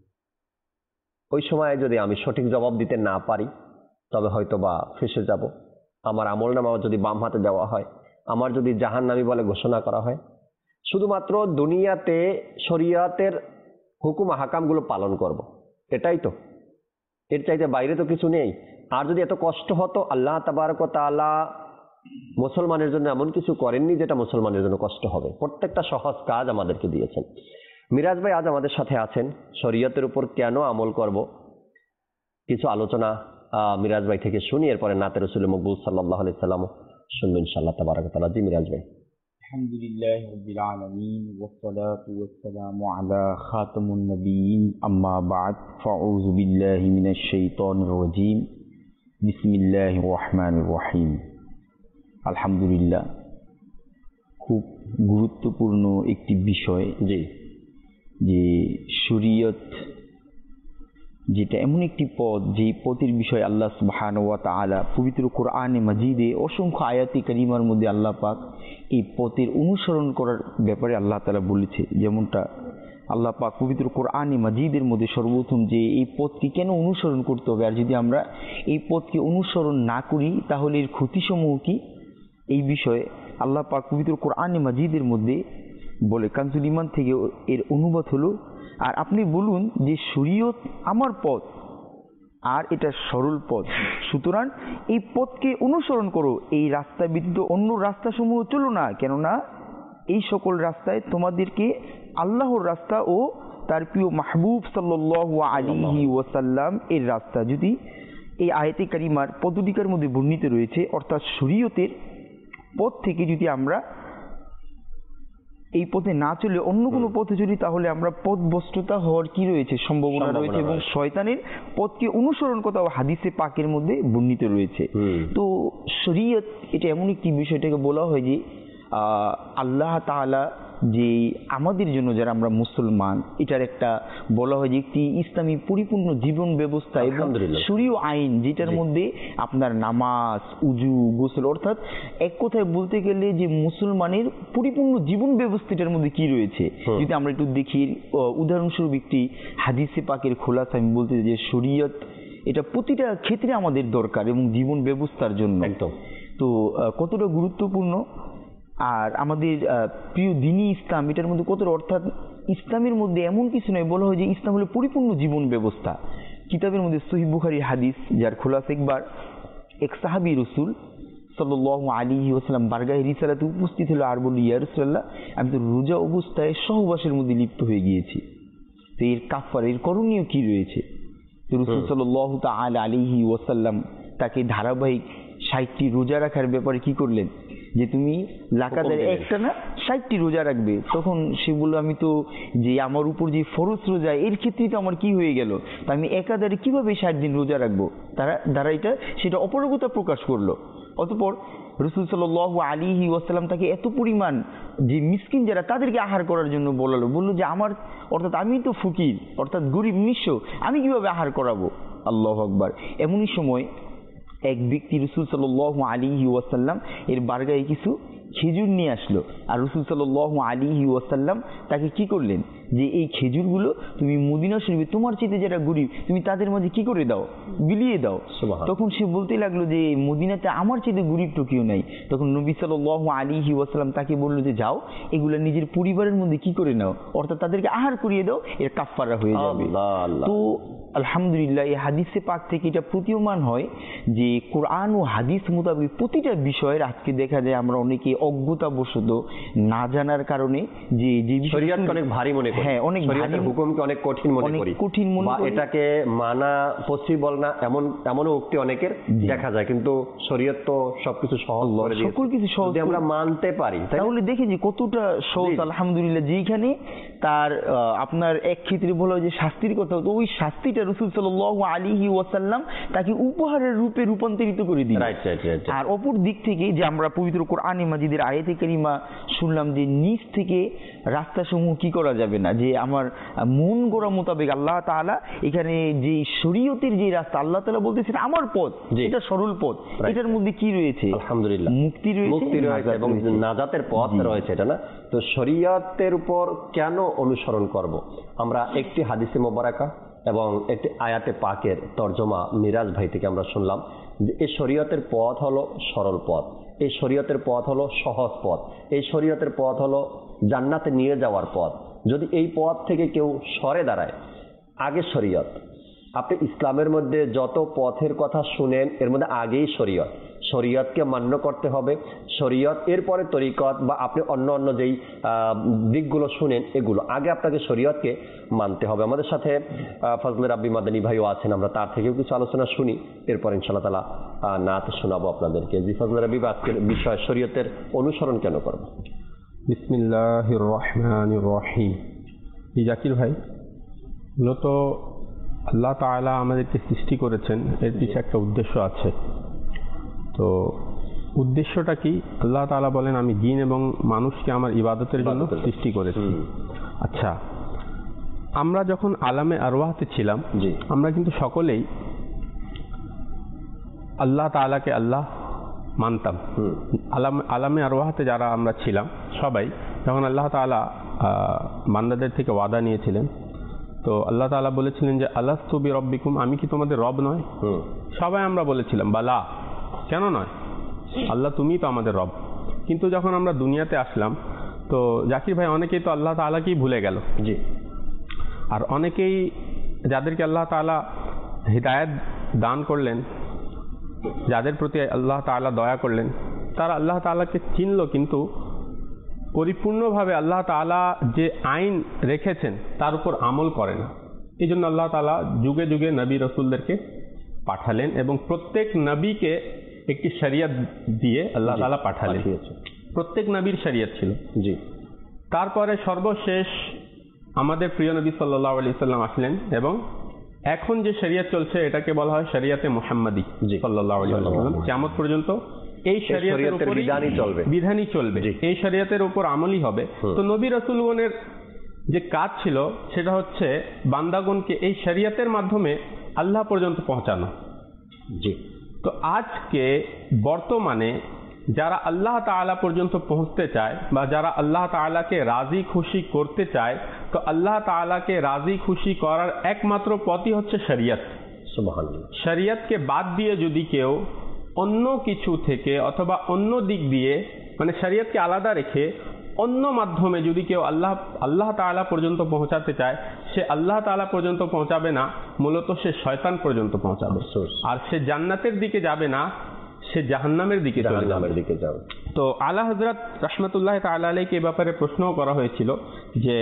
ওই সময়ে যদি আমি সঠিক জবাব দিতে না পারি তবে হয়তো বা ফেঁসে যাব, আমার আমল নামাও যদি বাম হাতে দেওয়া হয়, আমার যদি জাহান্নামী বলে ঘোষণা করা হয়। শুধুমাত্র দুনিয়াতে শরিয়াতের হুকুম হাকামগুলো পালন করব, এটাই তো, এর চাইতে বাইরে তো কিছু নেই। আর যদি এত কষ্ট হতো, আল্লাহ তাবারক ওয়া তাআলা মুসলমানের জন্য এমন কিছু করেননি যেটা মুসলমানের জন্য কষ্ট হবে, প্রত্যেকটা সহজ কাজ আমাদেরকে দিয়েছেন। মিরাজ ভাই আজ আমাদের সাথে আছেন, শরীয়তের উপর কেন আমল করব কিছু আলোচনা মিরাজ ভাই থেকে শুনি, এরপরে নাতে রাসূল মকবুল সাল্লাল্লাহু আলাইহি সাল্লাম শুনবেন ইনশাআল্লাহ তাবারক ওয়া তাআলা। জি মিরাজ ভাই। আলহামদুলিল্লাহি রাব্বিল আলামিন ওয়াসসালাতু ওয়াসসালামু আলা খাতামুন নবিয়্যিন আম্মা বা'দ ফাউযু বিল্লাহি মিনাশ শাইতানির রাজীম বিসমিল্লাহির রহমানির রহিম। আলহামদুলিল্লাহ, খুব গুরুত্বপূর্ণ একটি বিষয় যে শরীয়ত, যেটা এমন একটি পথ যে পথের বিষয়ে আল্লাহ সুবহানাহু ওয়া তাআলা পবিত্র কোরআনে মাজিদে অসংখ্য আয়াতে কারিমার মধ্যে আল্লাহ পাক এই পথের অনুসরণ করার ব্যাপারে আল্লাহ তাআলা বলেছে। যেমনটা আল্লাহ পাক পবিত্র কোরআনে মাজিদের মধ্যে সর্বপ্রথম যে এই পথকে কেন অনুসরণ করতে হবে, আর যদি আমরা এই পথকে অনুসরণ না করি তাহলে এর ক্ষতিসমূহ কি, এই বিষয়ে আল্লাহ পাক পবিত্র কোরআনে মাজিদের মধ্যে বলে। কানজুল ঈমান থেকে এর অনুবাদ হলো, আর আপনি বলুন যে শরীয়ত আমার পথ আর এটা সরল পথ, সুতরাং এই পথকে অনুসরণ করো, এই রাস্তা ব্যতীত অন্য রাস্তাসমূহ চলো না, কেননা এই সকল রাস্তায় তোমাদেরকে আল্লাহর রাস্তা ও তার প্রিয় মাহবুব সাল্লাল্লাহু আলাইহি ওয়াসাল্লাম এর রাস্তা। যদি এই আয়াতে কারিমার পদ্ধতিকার মধ্যে বর্ণিত রয়েছে, অর্থাৎ শরীয়তের পথ থেকে যদি আমরা এই পথে না চলে অন্য কোনো পথে চলি তাহলে আমরা পথভ্রষ্টতা হওয়ার কি রয়েছে, সম্ভাবনা রয়েছে, এবং শয়তানের পথকে অনুসরণ করাও হাদিসে পাকের মধ্যে বর্ণিত রয়েছে। তো শরীয়ত এটা এমন একটি বিষয়টাকে বলা হয় যে আল্লাহ তাআলা যে আমাদের জন্য, যারা আমরা মুসলমান, এটার একটা বলা হয় যে একটি ইসলামী পরিপূর্ণ জীবন ব্যবস্থা এবং শরীয় আইন, যেটার মধ্যে আপনার নামাজ, উজু, গোসল, অর্থাৎ এক কথায় বলতে গেলে যে মুসলমানের পরিপূর্ণ জীবন ব্যবস্থাটার মধ্যে কি রয়েছে। যদি আমরা একটু দেখি, উদাহরণস্বরূপ একটি হাদিসে পাকের খোলাসা আমি বলতে যে শরীয়ত এটা প্রতিটা ক্ষেত্রে আমাদের দরকার এবং জীবন ব্যবস্থার জন্য তো কতটা গুরুত্বপূর্ণ। আর আমাদের প্রিয় দ্বীনি ইসলাম এটার মধ্যে কতটা, অর্থাৎ ইসলামের মধ্যে এমন কিছু নয়, বলা হয় যে ইসলাম হলো পরিপূর্ণ জীবন ব্যবস্থা। কিতাবের মধ্যে সহিহ বুখারীর হাদিস, যার খোলাসা একবার এক সাহাবী রাসূল সাল্লাল্লাহু আলাইহি ওয়াসাল্লাম বারগাহে রিসালাতে উপস্থিত হলো, আর বলল, ইয়া রাসূলুল্লাহ, আমি তো রোজা অবস্থায় সহবাসের মধ্যে লিপ্ত হয়ে গিয়েছি, তো এর কাফারা, এর করণীয় কি রয়েছে? তো রাসূল সাল্লাল্লাহু তাআলা আলাইহি ওয়াসাল্লাম তাকে ধারাবাহিক ৬০টি রোজা রাখার ব্যাপারে কি করলেন, যে তুমি লাকাতের একটা না 60টি রোজা রাখবে। তখন সে বললো আমি তো যে আমার উপর যে ফরজ রোজা এর ক্ষেত্রে তো আমার কি হয়ে গেল, তা আমি একাধারে কিভাবে 60 দিন রোজা রাখবো, দ্বারা সেটা অপারগতা প্রকাশ করলো। অতঃপর রাসূল সাল্লাল্লাহু আলাইহি ওয়াসাল্লাম তাকে এত পরিমাণ যে মিসকিন যারা তাদেরকে আহার করার জন্য বললো যে আমার অর্থাৎ আমি তো ফকির অর্থাৎ গরিব নিঃস্ব, আমি কিভাবে আহার করাবো। আল্লাহু আকবার। এমনই সময় এক ব্যক্তি রাসূল সাল্লাল্লাহু আলাইহি ওয়াসাল্লাম এর বারগায়ে কিছু খেজুর নিয়ে আসলো, আর রাসূল সাল্লাল্লাহু আলাইহি ওয়াসাল্লাম তাকে কি করলেন যে এই খেজুরগুলো তুমি মদিনা শরীফে তোমার চেয়ে যারা গরিব তুমি তাদের মাঝে কি করে দাও, বিলিয়ে দাও। তখন সে বলতে লাগলো যে মদিনাতে আমার চেয়ে গরিব তো কেউ নাই। তখন নবী সাল্লাল্লাহু আলাইহি ওয়াসাল্লাম তাকে বললো যে যাও এগুলা নিজের পরিবারের মধ্যে কি করে নাও, অর্থাৎ তাদেরকে আহার করিয়ে দাও, এর কাফফারা হয়ে যাবে। তো আলহামদুলিল্লাহ এই হাদিসে পাক থেকে এটা প্রতীয়মান হয় যে কোরআন ও হাদিস মোতাবেক প্রতিটা বিষয়ের আজকে দেখা যায় আমরা অনেকে অজ্ঞতাবশত না জানার কারণে যে শরীয়তকে অনেক ভারী মনে করি, হ্যাঁ অনেক শরীয়তের হুকুমকে অনেক কঠিন মনে করি, বা এটাকে মানা পসিবল না এমনও উক্তি অনেকের দেখা যায়। কিন্তু শরীয়ত তো সবকিছু সহজ করে দিয়েছে, সকল কিছু সহজ যদি আমরা মানতে পারি তাহলে দেখি যে কতটা সহজ। আলহামদুলিল্লাহ যেখানে তার আপনার এক ক্ষেত্রে বলা হয় যে শাস্তির কথা, তো ওই শাস্তিটা রাসূল সাল্লাল্লাহু আলাইহি ওয়াসাল্লাম তাকে উপহারের রূপে রূপান্তরিত করে দিলেন। আর অপর দিক থেকে যে আমরা পবিত্র কোরআনে মাজিদের আয়াতে কারিমা শুনলাম যে নিচ থেকে রাস্তাসমূহ কি করা যাবে না, যে আমার মন গড়া মোতাবেক আল্লাহ তাআলা এখানে যে শরীয়তের যে রাস্তা আল্লাহ তাআলা বলতেছেন আমার পথ এটা সরল পথ, এটার মধ্যে কি রয়েছে আলহামদুলিল্লাহ মুক্তি রয়েছে এবং নাজাতের পথ রয়েছে, এটা না? তো শরীয়তের উপর কেন অনুসরণ করব? আমরা একটি হাদিসে মোবারকা এবং একটি আয়াতে পাকের তর্জমা মিরাজ ভাই থেকে আমরা শুনলাম যে এই শরীয়তের পথ হলো সরল পথ, এই শরীয়তের পথ হলো সহজ পথ, এই শরীয়তের পথ হলো জান্নাতে নিয়ে যাওয়ার পথ। যদি এই পথ থেকে কেউ সরে দাঁড়ায়, আগে শরীয়ত, আপনি ইসলামের মধ্যে যত পথের কথা শুনেন এর মধ্যে আগেই শরীয়ত, শরীয়তকে মান্য করতে হবে, শরীয়ত এরপরে তরিকত বা আপনি অন্য যেই দিকগুলো শুনেন এগুলো আগে আপনাকে শরীয়তকে মানতে হবে। আমাদের সাথে ফজলে রাব্বি মাদানী ভাইও আছেন, আমরা তার থেকেও কিছু আলোচনা শুনি, এরপর ইনশাআল্লাহ তাআলা নাত শোনাবো আপনাদেরকে। জি ফজলে রাব্বি, আজকের বিষয় শরীয়তের অনুসরণ কেন করব? বিসমিল্লাহির রহমানির রহিম। জাকির ভাই, মূলত আল্লাহ তাআলা আমাদেরকে সৃষ্টি করেছেন, এর পিছনে একটা উদ্দেশ্য আছে। তো উদ্দেশ্যটা কি? আল্লাহ তাআলা বলেন আমি জিন এবং মানুষকে আমার ইবাদতের জন্য সৃষ্টি করেছি। আচ্ছা, আমরা যখন আলামে আরওয়াহতে ছিলাম আমরা কিন্তু সকলেই আল্লাহ তাআলাকে আল্লাহ মানতাম। আলামে আরওয়াহতে যারা আমরা ছিলাম সবাই, যখন আল্লাহ তাআলা বান্দাদের থেকে ওয়াদা নিয়েছিলেন, তো আল্লাহ তাআলা বলেছিলেন যে আলাস্তু বিরব্বিকুম, আমি কি তোমাদের রব নয়? সবাই আমরা বলেছিলাম বালা, কেন নয়, আল্লাহ তুমিই তো আমাদের রব। কিন্তু যখন আমরা দুনিয়াতে আসলাম তো জাকির ভাই অনেকেই তো আল্লাহ তাআলাকেই ভুলে গেল। জি। আর অনেকেই যাদেরকে আল্লাহ তাআলা হিদায়াত দান করলেন, যাদের প্রতি আল্লাহ তাআলা দয়া করলেন, তারা আল্লাহ তাআলাকে চিনল কিন্তু পরিপূর্ণভাবে আল্লাহ তাআলা যে আইন রেখেছেন তার উপর আমল করে না। এই জন্য আল্লাহ তাআলা যুগে যুগে নবী রাসূলদেরকে পাঠালেন এবং প্রত্যেক নবীকে একটি শরিয়ত দিয়ে আল্লাহ তাআলা পাঠালেন। প্রত্যেক নবীর শরিয়ত ছিল। জি। তারপরে সর্বশেষ আমাদের প্রিয় নবী সাল্লাল্লাহু আলাইহি সাল্লাম আসলেন এবং এখন যে শরিয়ত চলছে এটাকে বলা হয় শরিয়তে মুহাম্মাদি সাল্লাল্লাহু আলাইহি ওয়াসাল্লাম। কিয়ামত পর্যন্ত এই শরিয়তের উপর বিধানই চলবে, এই শরিয়তের উপর আমলই হবে। তো নবী রাসূলগণের যে কাজ ছিল সেটা হচ্ছে বান্দাগণকে এই শরিয়তের মাধ্যমে আল্লাহ পর্যন্ত পৌঁছানো। জি। তো আজকে বর্তমানে যারা আল্লাহ তাআলা পর্যন্ত পৌঁছতে চায় বা যারা আল্লাহ তাআলাকে রাজি খুশি করতে চায়, তো আল্লাহ তাআলাকে রাজি খুশি করার একমাত্র পথই হচ্ছে শরিয়ত। সুবহানাল্লাহ। শরিয়তকে বাদ দিয়ে যদি কেউ অন্য কিছু থেকে অথবা অন্য দিক দিয়ে, মানে শরিয়তকে আলাদা রেখে অন্য মাধ্যমে যদি কেউ আল্লাহ তাআলা পর্যন্ত পৌঁছাতে চায়, সে আল্লাহ তাআলা পর্যন্ত পৌঁছাবে না, মূলত সে শয়তান পর্যন্ত পৌঁছাবে। আর সে জান্নাতের দিকে যাবে না, সে জাহান্নামের দিকে যাবে। তো আলা হযরত রাহমাতুল্লাহি তাআলা আলাইহি এই ব্যাপারে প্রশ্নও করা হয়েছিল যে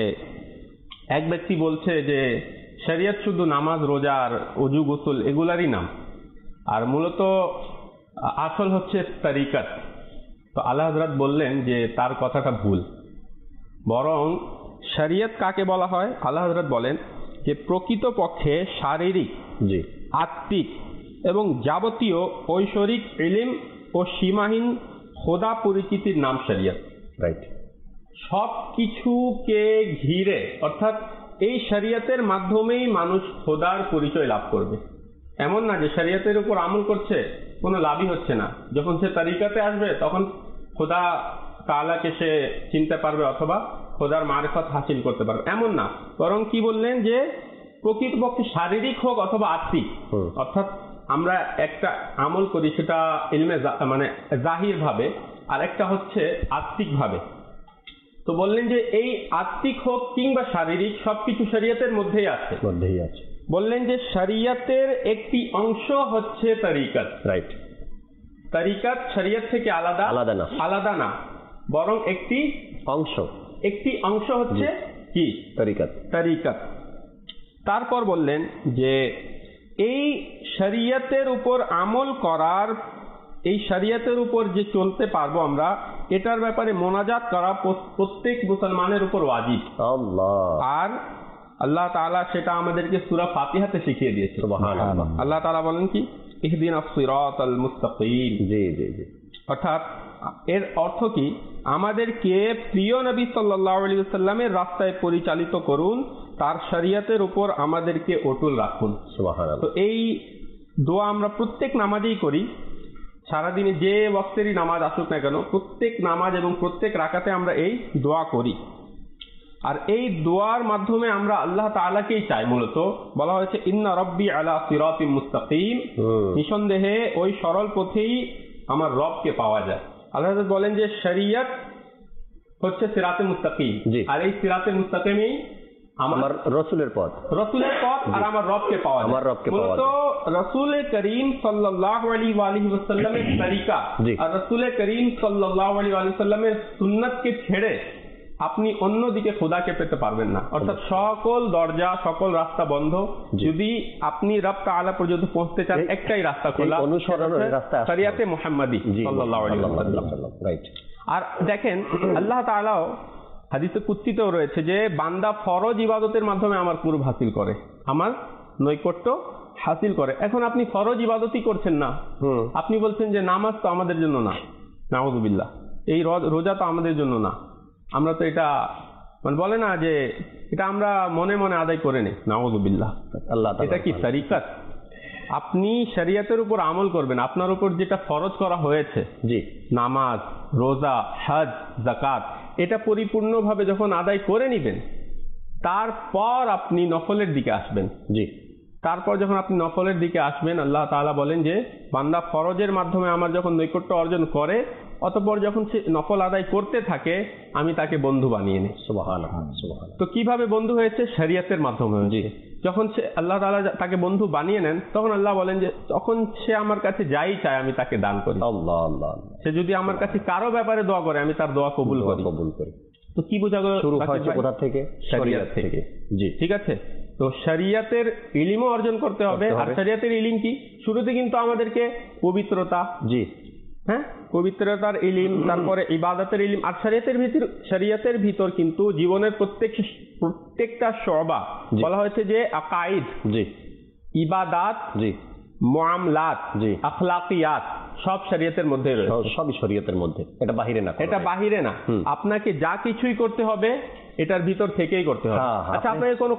এক ব্যক্তি বলছে যে শরিয়ত শুধু নামাজ, রোজা আর ওযু গোসল এগুলারই নাম, আর মূলত আসল হচ্ছে তরিকত। তো আলা হযরত বললেন যে তার কথাটা ভুল, বরং শরীয়ত কাকে বলা হয়? আলা হযরত বলেন যে প্রকৃতপক্ষে শারীরিক, জি, আত্মিক এবং যাবতীয় ঐশ্বরিক ইলম ও সীমাহীন খোদা পরিচিতির নাম শরীয়ত। রাইট। সব কিছুকে ঘিরে, অর্থাৎ এই শরীয়তের মাধ্যমেই মানুষ খোদার পরিচয় লাভ করবে। এমন না যে শরীয়তের উপর আমল করছে কোনো লাভই হচ্ছে না, যখন সে তরিকাতে আসবে তখন খোদা তাআলাকে সে চিনতে পারবে অথবা খোদার মারিফত হাসিল করতে পারবে, এমন না। বরং কি বললেন যে প্রকৃতপক্ষে শারীরিক হোক অথবা আত্মিক, অর্থাৎ আমরা একটা আমল করি সেটা ইলমে মানে জাহির ভাবে, আর একটা হচ্ছে আত্মিক ভাবে। তো বললেন যে এই আত্মিক হোক কিংবা শারীরিক সবকিছু শরীয়তের মধ্যেই আছে। বললেন যে শরীয়তের একটি অংশ হচ্ছে তরিকত। রাইট। তরিকত শরীয়ত থেকে আলাদা না, বরং একটি অংশ হচ্ছে কি? তরিকত। তারপর বললেন যে এই শরীয়তের উপর আমল করার, এই শরীয়তের উপর যে চলতে পারবো আমরা, এটার ব্যাপারে মোনাজাত করা প্রত্যেক মুসলমানের উপর ওয়াজিব। আর আল্লাহ তাআলা সেটা আমাদেরকে সূরা ফাতিহাতে শিখিয়ে দিয়েছে। সুবহানাল্লাহ। আল্লাহ তাআলা বলেন কি, ইহদিনাস সিরাতাল মুস্তাকিম। জি জি জি। অর্থাৎ এর অর্থ কি? আমাদেরকে প্রিয় নবী সাল্লাল্লাহু আলাইহি ওয়াসাল্লামের রাস্তায় পরিচালিত করুন, তার শরীয়তের উপর আমাদেরকে অটল রাখুন। সুবহানাল্লাহ। তো এই দোয়া আমরা প্রত্যেক নামাজেই করি, সারাদিনে যে ওয়াক্তেরই নামাজ আসুক না কেন, প্রত্যেক নামাজ এবং প্রত্যেক রাকাতে আমরা এই দোয়া করি। আর এই দোয়ার মাধ্যমে আমরা আল্লাহ তাআলাকেই চাই। মূলত বলা হয়েছে ইন্না রাব্বি আলা সিরাতিম মুস্তাকিম, নিঃসন্দেহে ওই সরল পথেই আমার রবকে পাওয়া যায়। আল্লাহ বলেন যে শরীয়ত হচ্ছে সিরাতে মুস্তাকিম, আর এই সিরাতে মুস্তাকিমেই আমার রাসূলের পথ আর আমার রবকে পাওয়া যায়। মূলত রাসূল করিম সাল্লাল্লাহু আলাইহি ওয়াসাল্লামের তরিকা আর রাসূল করিম সাল্লাল্লাহু আলাইহি ওয়াসাল্লামের সুন্নাতকে ছেড়ে আপনি অন্যদিকে খোদাকে পেতে পারবেন না। অর্থাৎ সকল দরজা, সকল রাস্তা বন্ধ। যদি আপনি রব তাআলা পর্যন্ত পৌঁছতে চান, একটাই রাস্তা খোলা, অনুসরণের রাস্তা শরিয়াতে মুহাম্মাদি সাল্লাল্লাহু আলাইহি ওয়াসাল্লাম। রাইট। আর দেখেন আল্লাহ তাআলাও হাদিসে কুদসিতেও রয়েছে যে বান্দা ফরজ ইবাদতের মাধ্যমে আমার কুরব হাসিল করে, আমার নৈকট্য হাসিল করে। এখন আপনি ফরজ ইবাদতই করছেন না, আপনি বলছেন যে নামাজ তো আমাদের জন্য না, নাউযুবিল্লাহ, এই রোজা তো আমাদের জন্য না, আমরা তো এটা মানে বলে না যে এটা আমরা মনে মনে আদায় করে নিই, নাউযুবিল্লাহ। আল্লাহ, এটা কি তরিকত? আপনি শরীয়তের উপর আমল করবেন, আপনার উপর যেটা ফরজ করা হয়েছে, জি, নামাজ, রোজা, হজ, যাকাত, এটা পরিপূর্ণভাবে যখন আদায় করে নেবেন, তারপর আপনি নফলের দিকে আসবেন। জি। তারপর যখন আপনি নফলের দিকে আসবেন, আল্লাহ তাআলা বলেন যে বান্দা ফরজের মাধ্যমে আমার যখন নৈকট্য অর্জন করে, অতঃপর যখন সে নফল আদায় করতে থাকে, আমি তাকে বন্ধু বানিয়ে নিই। সুবহানাল্লাহ, সুবহানাল্লাহ। তো কিভাবে বন্ধু হয়েছে? শরীয়তের মাধ্যমে। জি। যখন সে আল্লাহ তাআলা তাকে বন্ধু বানিয়ে নেন, তখন আল্লাহ বলেন যে তখন সে আমার কাছে যাই চায় আমি তাকে দান করি। আল্লাহ আল্লাহ। সে যদি আমার কাছে কারো ব্যাপারে দোয়া করে, আমি তার দোয়া কবুল করি। তো কি বোঝা গেল? শুরু হয়েছে কোথা থেকে? শরীয়ত থেকে। জি, ঠিক আছে। তো শরীয়তের ইলমও অর্জন করতে হবে। আর শরীয়তের ইলম কি? শুরুতে কিন্তু আমাদেরকে পবিত্রতা, জি হ্যাঁ, পবিত্রতার ইলম, তারপরে ইবাদতের ইলম। আর শরীয়তের ভিতর কিন্তু জীবনের প্রত্যেকটা শোবা বলা হয়েছে যে আকাইদ, জি, ইবাদাত, জি, মুআমলাত, জি, আখলাকিয়াত, সব শরীয়তের মধ্যে রয়েছে। সবই শরীয়তের মধ্যে, এটা বাহিরে না, এটা বাহিরে না। আপনাকে যা কিছুই করতে হবে এটার ভিতর থেকেই করতে হবে। আচ্ছা, আপনি কোনো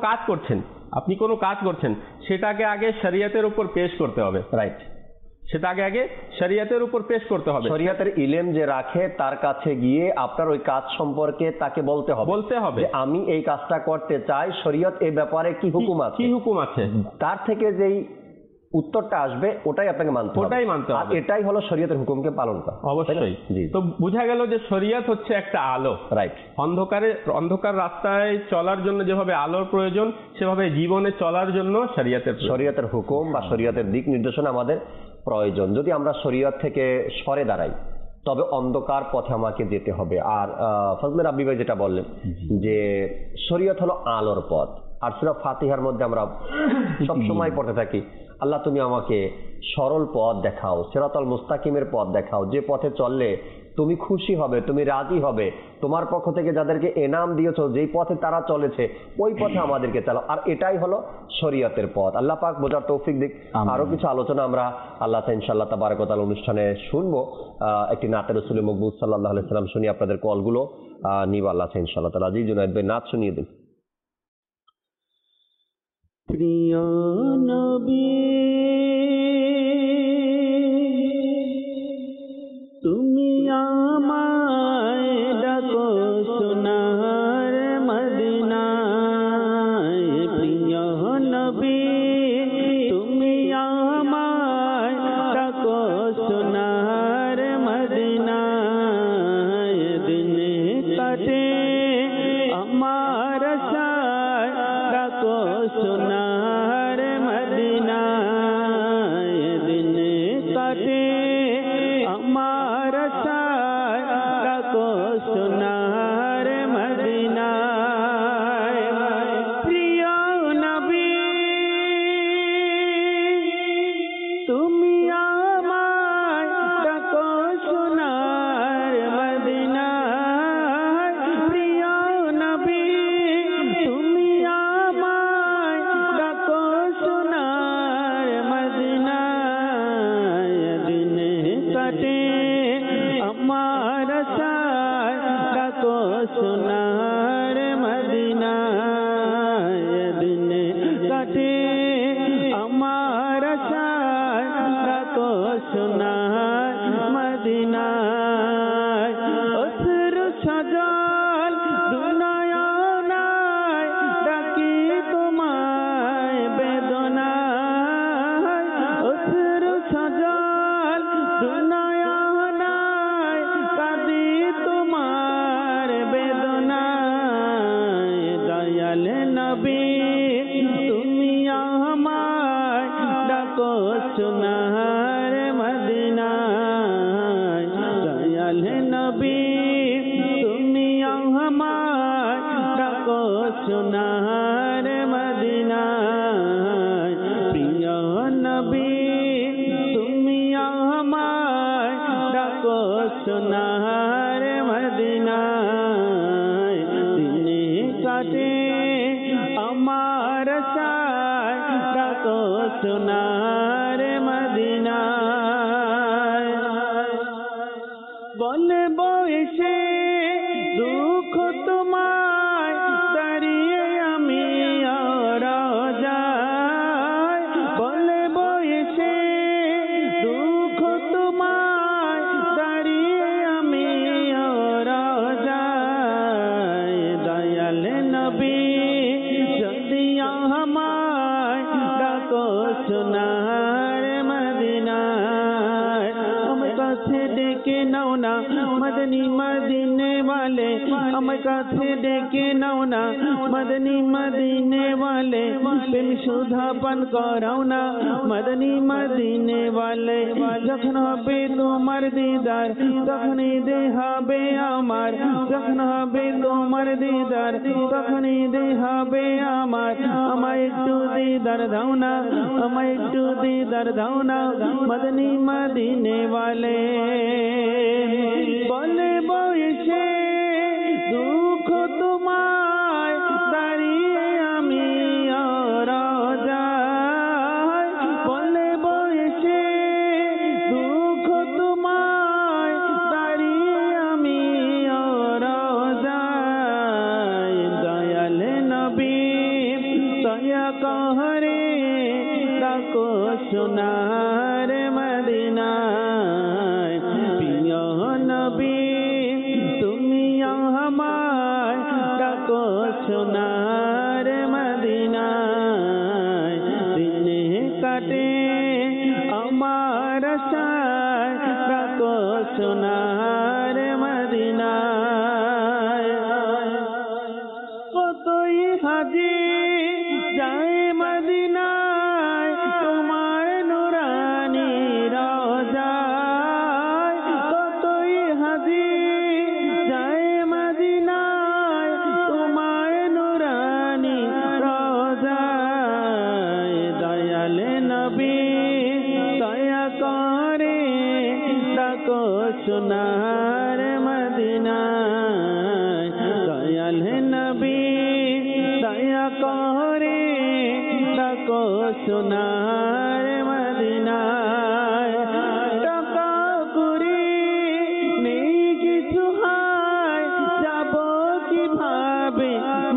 কাজ করছেন, সেটাকে আগে শরীয়তের উপর পেশ করতে হবে। রাইট। সেটা আগে শরীয়তের উপর পেশ করতে হবে। শরীয়তের ইলম যে রাখে তার কাছে গিয়ে আপনার ওই কাজ সম্পর্কে তাকে বলতে হবে যে আমি এই কাজটা করতে চাই, শরীয়ত এই ব্যাপারে কি হুকুম আছে, তার থেকে যেই উত্তরটা আসবে ওটাই আপনাকে মানতে হবে। এটাই হলো শরীয়তের হুকুমকে পালন করা। অবশ্যই। তো বোঝা গেল যে শরীয়ত হচ্ছে একটা আলো। রাইট। অন্ধকার রাস্তায় চলার জন্য যেভাবে আলোর প্রয়োজন, সেভাবে জীবনে চলার জন্য শরীয়তের হুকুম বা শরীয়তের দিক নির্দেশনা আমাদের প্রয়োজন। যদি আমরা শরীয়ত থেকে সরে দাঁড়াই, তবে অন্ধকার পথে আমাকে যেতে হবে। আর ফজলে রাব্বি ভাই যেটা বললেন যে শরীয়ত হলো আলোর পথ। আর সূরা ফাতিহার মধ্যে আমরা সব সময় পড়তে থাকি, আল্লাহ তুমি আমাকে সরল পথ দেখাও, সিরাতাল মুস্তাকিমের পথ দেখাও, যে পথে চললে তুমি খুশি হবে, তুমি রাজি হবে, তোমার পক্ষ থেকে যাদেরকে এনাম দিয়েছো, যেই পথে তারা চলেছে ওই পথে আমাদেরকে চালাও। আর এটাই হলো শরীয়তের পথ। আল্লাহ পাক বোঝার তৌফিক দিক। আরো কিছু আলোচনা আমরা আল্লাহ ইনশাআল্লাহ তাবারক ওয়া তাআলা অনুষ্ঠানে শুনবো। একটি নাতে রাসূল মকবুল সাল্লাল্লাহু আলাইহি সাল্লাম শুনি, আপনাদের কলগুলো নিব আল্লাহ ইনশাআল্লাহ তাআলা। জি জুনায়েদ ভাই, নাত শুনিয়ে দিন। প্রিয় নবী তুমি আমায় ডাকো সোনার মদিনায়। প্রিয় নবী তুমি আমায় ডাকো সোনার মদিনায়। দিন কাটে আমার আশায় ডাকো সোনার মদিনায়। দিন কাটে আমার আশায় ডাকো সোনার মদিনায়। প্রিয় নবী তুমি আমায় ডাকো সোনার মদিনায়। প্রিয় নবী তুমি আমায় ডাকো সোনার মদিনায়। দিন কাটে আমার আশায় ডাকো সোনার মদিনায়। দিন কাটে আমার আশায় ডাকো সোনার মদিনায়। অশ্রু সজল দুনয়নায় ডাকি তোমায় বেদনায়। অশ্রু সজল দুনয়নায় কাঁদি তোমার বেদনায়। দয়াল নবী তুমি আমায় ডাকো সোনার মদিনায়। দয়াল নবী তুমি আমায় ডাকো সোনার মদিনায়। প্রিয় নবী তুমি আমায় ডাকো সোনার মদিনায়। দিন কাটে আমার আশায় ডাকো সোনার মদিনায়। বলবো এসে দুঃখ তোমায় দাঁড়িয়ে আমি রোজায়। বলবো এসে দুঃখ তোমায় দাঁড়িয়ে আমি রোজায়। দয়াল নবী যদি আমায় ডাকো সোনার মদিনায়। আমার কাছে ডেকে নাও না মদনী মদিনে वाले, আমার কাছে ডেকে নাও না মদনী মদিনে वाले। প্রেম সুধা পান করাও না মদনী মদিনে वाले। যখন হবে তোমার দিদার তখনই দেখাবে আমার। যখন হবে তোমার দিদার তখনই দেখাবে আমার। আমায় একটু দিদার দাও না, আমায় একটু দিদার দাও না মদনী মদিনে वाले। বলে বসে দুঃখ তোমায় দাঁড়িয়ে আমি রোজায়। বলে বসে দুঃখ তোমায় দাঁড়িয়ে আমি রোজায়। দয়াল নবী দয়া করে ডাকো সোনার মদিনায়। প্রিয় নবী তুমি আমায় ডাকো সোনার মদিনায়। দিন কাটে আমার আশায় ডাকো সোনার মদিনায়। কতই হাজি যায় মদিনায় তোমার নূর সোনার মদিনায় টাকা করি নেই কিছু হায় যাব কিভাবে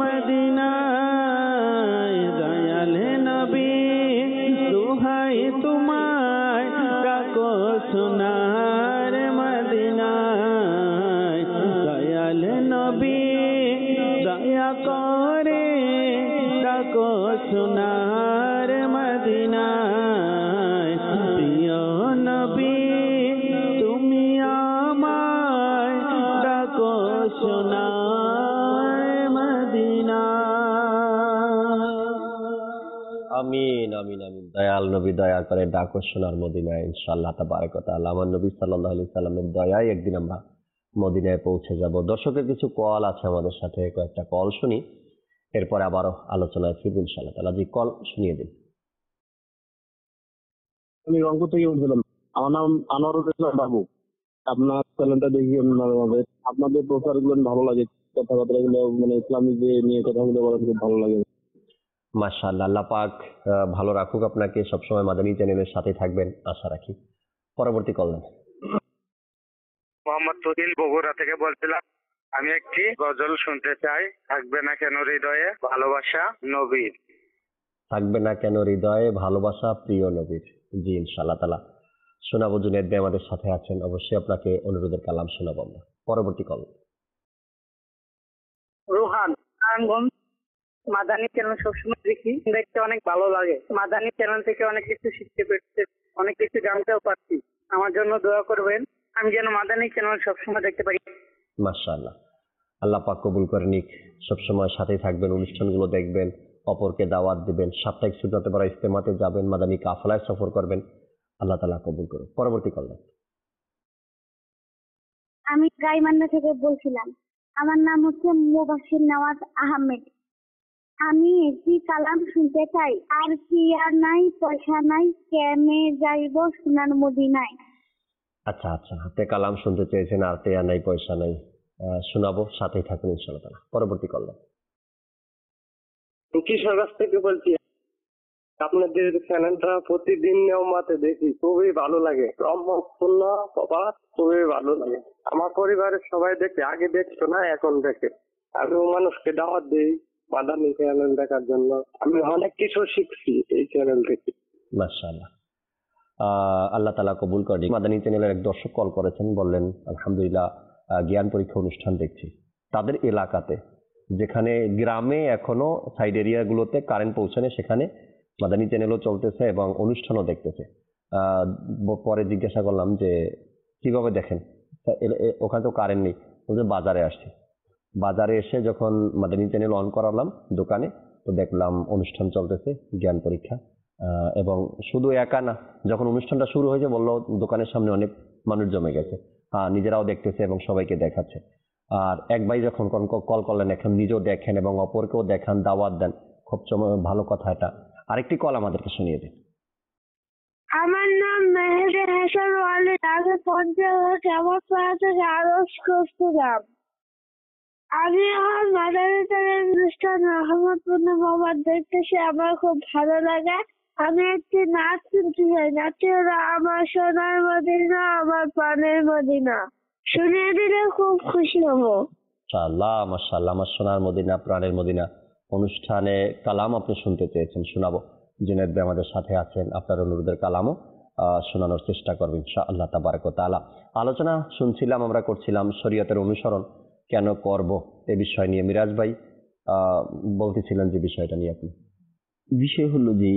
মদিনায় দয়াল নবী দোহাই তোমায় ডাকো সোনার মদিনায় দয়াল নবী দয়া করে ডাকো সোনার মদিনায় প্রিয় নবী তুমি আমায় ডাকো সোনার মদিনায়। আমিন আমিন আমিন। দয়াল নবী দয়া করে ডাকো সোনার মদিনায়, ইনশাআল্লাহ তাবারক ওয়া তাআলা আমার নবী সাল্লাল্লাহু আলাইহি সাল্লামের দয়ায় একদিন আমরা মদিনায় পৌঁছে যাব। দর্শকের কিছু কল আছে আমাদের সাথে, কয়েকটা কল শুনি, এরপরে আবারও আলোচনায় ফিরব ইনশাআল্লাহ তাআলা। জি, কল শুনিয়ে দিন। আমি রংপুর থেকে বলছিলাম। আমার নাম আনোয়ারুল ইসলাম বাবু। আপনার চ্যানেলটা দেখি মাঝে মাঝে, আপনাদের প্রচারগুলো ভালো লাগে, কথাবার্তাগুলো মানে ইসলামিক যে নিয়ে কথাগুলো বলেন খুব ভালো লাগে। মাশাআল্লাহ, আল্লাহ পাক ভালো রাখুক আপনাকে, সবসময় মাদানী চ্যানেলের সাথে থাকবেন আশা রাখি। পরবর্তী কল নেন। মোহাম্মদ তুহিন বগুড়া থেকে বলছিলাম, আমি একটি গজল শুনতে চাই। থাকবে না কেন হৃদয়ে ভালোবাসা নবীর। থাকবে না কেন হৃদয়ে ভালোবাসা প্রিয় নবীর। জি ইনশাআল্লাহ তাআলা শোনাবো। জুনায়েদ ভাই আমাদের সাথে আছেন, অবশ্যই আপনাকে অনুরোধের কালাম শোনাবো আমরা। পরবর্তী কল। রোহান নারায়ণগঞ্জ। মাদানী চ্যানেল সবসময় দেখি, দেখতে অনেক ভালো লাগে। মাদানী চ্যানেল থেকে অনেক কিছু শিখতে পেরেছি, অনেক কিছু জানতেও পারছি। আমার জন্য দোয়া করবেন, আমি যেন মাদানী চ্যানেল সবসময় দেখতে পারি। মাশাআল্লাহ, আল্লাহ পাক কবুল করে নিক। সবসময় সাথেই থাকবেন, অনুষ্ঠানগুলো দেখবেন, অপরকে দাওয়াত দিবেন, সাপ্তাহিক সুন্নতে পড়া ইজতেমাতে যাবেন, মাদানী কাফলায় সফর করবেন। আল্লাহ তাআলা কবুল করুন। পরবর্তী কল নেন। আমি গাইমান্না থেকে বলছিলাম। আমার নাম হচ্ছে মুবাশির নওয়াজ আহমেদ। আমি একটি কালাম শুনতে চাই। আর কি আর নাই, পয়সা নাই, কেমনে যাইব সোনার মদিনায়। আচ্ছা আচ্ছা, হাতে কালাম শুনতে চেয়েছেন, আর তেয়া নাই পয়সা নাই। শোনাবো, সাথেই থাকুন ইনশাআল্লাহ তাআলা। পরবর্তী কল নেন। কিশোরগঞ্জ থেকে বলছি। আপনাদের চ্যানেলটা প্রতিদিন নিয়মাতে দেখি, খুবই ভালো লাগে। ব্রহ্মপূর্ণ প্রবাদ খুবই ভালো লাগে। আমার পরিবারের সবাই দেখে, আগে দেখতো না, এখন দেখে। আমিও মানুষকে দাওয়াত দিই মাদানী চ্যানেল দেখার জন্য। আমি অনেক কিছু শিখছি এই চ্যানেল থেকে। মাশাআল্লাহ, আল্লাহ তাআলা কবুল করে নিক। মাদানী চ্যানেলের এক দর্শক কল করেছেন, বললেন আলহামদুলিল্লাহ জ্ঞান পরীক্ষা অনুষ্ঠান দেখছি। তাদের এলাকাতে যেখানে গ্রামে এখনো সাইড এরিয়াগুলোতে কারেন্ট পৌঁছানে, সেখানে মাদানী চ্যানেলও চলতেছে এবং অনুষ্ঠানও দেখতেছে। পরে জিজ্ঞাসা করলাম যে কিভাবে দেখেন, ওখানে তো কারেন্ট নেই। বলতে বাজারে আসছি, বাজারে এসে যখন মাদানী চ্যানেল অন করালাম দোকানে, তো দেখলাম অনুষ্ঠান চলতেছে, জ্ঞান পরীক্ষা। এবং শুধু একা না, যখন অনুষ্ঠানটা শুরু হয়েছে বললো দোকানের সামনে অনেক মানুষ জমে গেছে। নিজেরাও দেখতেছে এবং সবাইকে দেখাচ্ছে। আর এক ভাই যখন কল করলেন, এখন নিজেও দেখেন এবং অপরকেও দেখান, দাওয়াত দেন, খুব ভালো কথা এটা। আরেকটি কল আমাদেরকে শুনিয়ে দিন। আমার নাম মেহেদি হাসান ওয়ালি। আগে 50 আমার থেকে আরজ করছিলাম। আমি আমার মাদানী চ্যানেল অনুষ্ঠান রহমতপূর্ণ মোহাম্মদ দেখতেছি, আমার খুব ভালো লাগে। আমি একটি নাচ শুনতে চাই। নাচে ওরা আমার সোনার মদিনা, আমার প্রাণের মদিনা। শুনিয়ে দিলে খুব খুশি হবো। মাশাআল্লাহ মাশাআল্লাহ, আমার সোনার মদিনা প্রাণের মদিনা অনুষ্ঠানে কালাম আপনি শুনতে চেয়েছেন, শোনাবো। জুনায়েদ ভাই আমাদের সাথে আছেন, আপনার অনুরোধের কালামও শোনানোর চেষ্টা করবেন ইনশাআল্লাহ তাবারক ওয়া তাআলা। আলোচনা শুনছিলাম, আমরা করছিলাম শরীয়তের অনুসরণ কেন করব এই বিষয় নিয়ে। মিরাজ ভাই বলতেছিলেন যে বিষয়টা নিয়ে আপনি। বিষয় হলো যে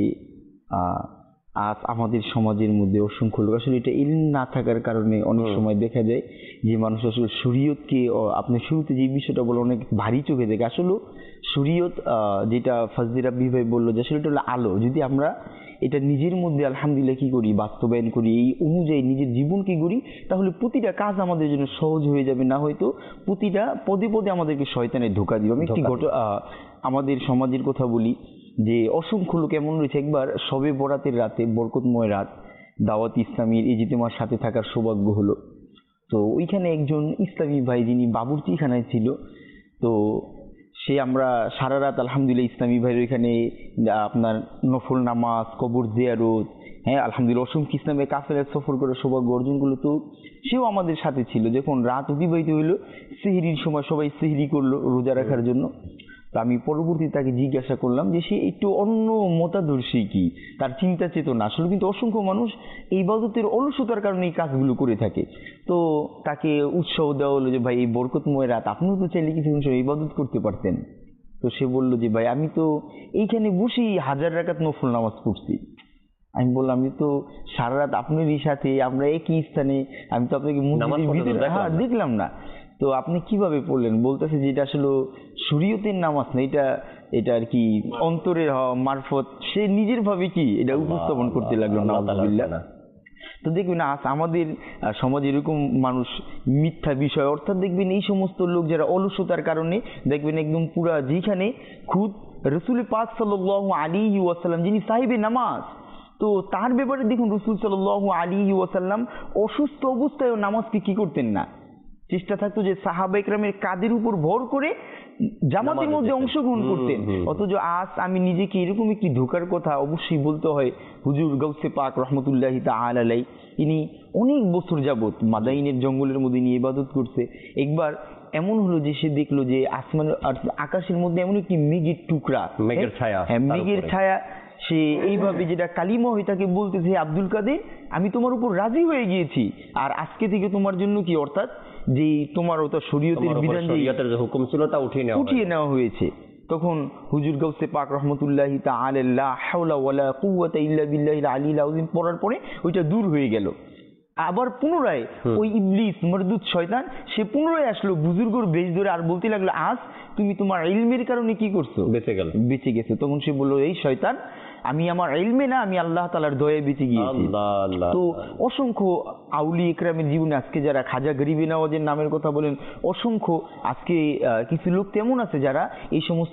আজ আমাদের সমাজের মধ্যে অসংখ্য লোক, আসলে এটা ইলম না থাকার কারণে অনেক সময় দেখা যায় যে মানুষ আসলে শরীয়তকে, আপনি শুরুতে যে বিষয়টা বলে, অনেক ভারী চোখে দেখে। আসলে শরীয়ত যেটা ফাজলি রাব্বি ভাই বললো, যে আসলে এটা হলো আলো। যদি আমরা এটা নিজের মধ্যে আলহামদুলিল্লাহ কি করি, বাস্তবায়ন করি, এই অনুযায়ী নিজের জীবন কি করি, তাহলে প্রতিটা কাজ আমাদের জন্য সহজ হয়ে যাবে। না হয়তো প্রতিটা পদে পদে আমাদেরকে শয়তানের ধোঁকা দিবে। আমি একটি আমাদের সমাজের কথা বলি, যে অসংখ্য লোক এমন রয়েছে, একবার শবে বরাতের রাতে, বরকতময় রাত, দাওয়াত ইসলামীর ইজতিমার সাথে থাকার সৌভাগ্য হলো। তো ওইখানে একজন ইসলামী ভাই যিনি বাবুর্চিখানায় ছিল, তো সে আমরা সারা রাত আলহামদুলিল্লাহ ইসলামী ভাইয়ের এখানে আপনার নফল নামাজ, কবর জিয়ারত, হ্যাঁ আলহামদুলিল্লাহ অসংখ্য ইসলামের কাফেলার সফর করে সৌভাগ্য অর্জনগুলো, তো সেও আমাদের সাথে ছিল। যখন রাত অতিবাহিত হইলো, সেহরির সময় সবাই সেহরি করলো রোজা রাখার জন্য। তো আমি পরবর্তীতে তাকে জিজ্ঞাসা করলাম যে সে একটু অন্য মতাদর্শী কি, তার চিন্তা চেতনা। আসলে কিন্তু অসংখ্য মানুষ এই ইবাদতের অলসতার কারণে এই কাজগুলো করে থাকে। তো তাকে উৎসাহ দেওয়া হলো যে ভাই এই বরকতময় রাত, আপনিও তো চাইলে কিছু ইবাদত করতে পারতেন। তো সে বলল যে ভাই আমি তো এইখানে বসেই 1000 রাকাত নফল নামাজ পড়ছি। আমি বললাম আমি তো সারা রাত আপনারই সাথে, আমরা একই স্থানে, আমি তো আপনাকে মসজিদের ভিতরে দেখলাম না, তো আপনি কিভাবে পড়লেন? বলতেছে যে এটা আসলে শরীয়তের নামাজ না, এটা আর কি অন্তরের মারফত। সে নিজের ভাবে কি এটা উপস্থাপন করতে লাগলো। নাউযুবিল্লাহ। তো দেখবেন আজ আমাদের সমাজে এরকম মানুষ মিথ্যা বিষয়, অর্থাৎ দেখবেন এই সমস্ত লোক যারা অলসতার কারণে দেখবেন একদম পুরা, যেখানে খুদ রাসূল পাক সাল্লাল্লাহু আলাইহি ওয়াসাল্লাম যিনি সাহিবে নামাজ, তো তার ব্যাপারে দেখুন রাসূল সাল্লাল্লাহু আলাইহি ওয়াসাল্লাম অসুস্থ অবস্থায়ও নামাজকে কি করতেন না, চেষ্টা থাকতো যে সাহাবা ইকরামের কাঁধের উপর ভর করে জামাতের মধ্যে অংশগ্রহণ করতেন। অথচ আজ আমি নিজেকে এরকম একটি ধোকার কথা অবশ্যই বলতে হয়। হুজুর গাউসে পাক রহমতুল্লাহি তাআলা আলাইহি, ইনি অনেক বছর যাবত মাদাইনের জঙ্গলের মধ্যে নিয়ে ইবাদত করছে। একবার এমন হলো যে সে দেখলো যে আসমানের আকাশের মধ্যে এমন একটি মেঘের টুকরা, মেঘের ছায়া, হ্যাঁ মেঘের ছায়া, সে এইভাবে যেটা কালিমা হয়ে তাকে বলতেছে, আব্দুল কাদের আমি তোমার উপর রাজি হয়ে গিয়েছি, আর আজকে থেকে তোমার জন্য কি, অর্থাৎ যে তোমার ওটা শরীয়তের বিধান, যে হুকুম ছিল তা উঠিয়ে নেওয়া হয়েছে। তখন হুজুর গাউসে পাক রহমতুল্লাহি তাআলা লা হাওলা ওয়ালা কুওয়াতা ইল্লা বিল্লাহিল আলিয়্যিল আযীম পড়ার পরে ওইটা দূর হয়ে গেল। আবার পুনরায় ওই ইবলিস মরদুদ শয়তান সে পুনরায় আসলো বুজুর্গর বেশ ধরে, আর বলতে লাগলো আজ তুমি তোমার ইলমের কারণে কি করছো, বেঁচে গেছো। তখন সে বললো এই শয়তান, আমি আমার ইলমে না, আমি আল্লাহ তাআলার দয়ায় বেঁচে গিয়েছি। তো অসংখ্য আউলিয়া ইকরামের জীবনে আজকে যারা খাজা গরিবে নওয়াজের নামের কথা বলেন, অসংখ্য আজকে কিছু লোক তেমন আছে যারা এই সমস্ত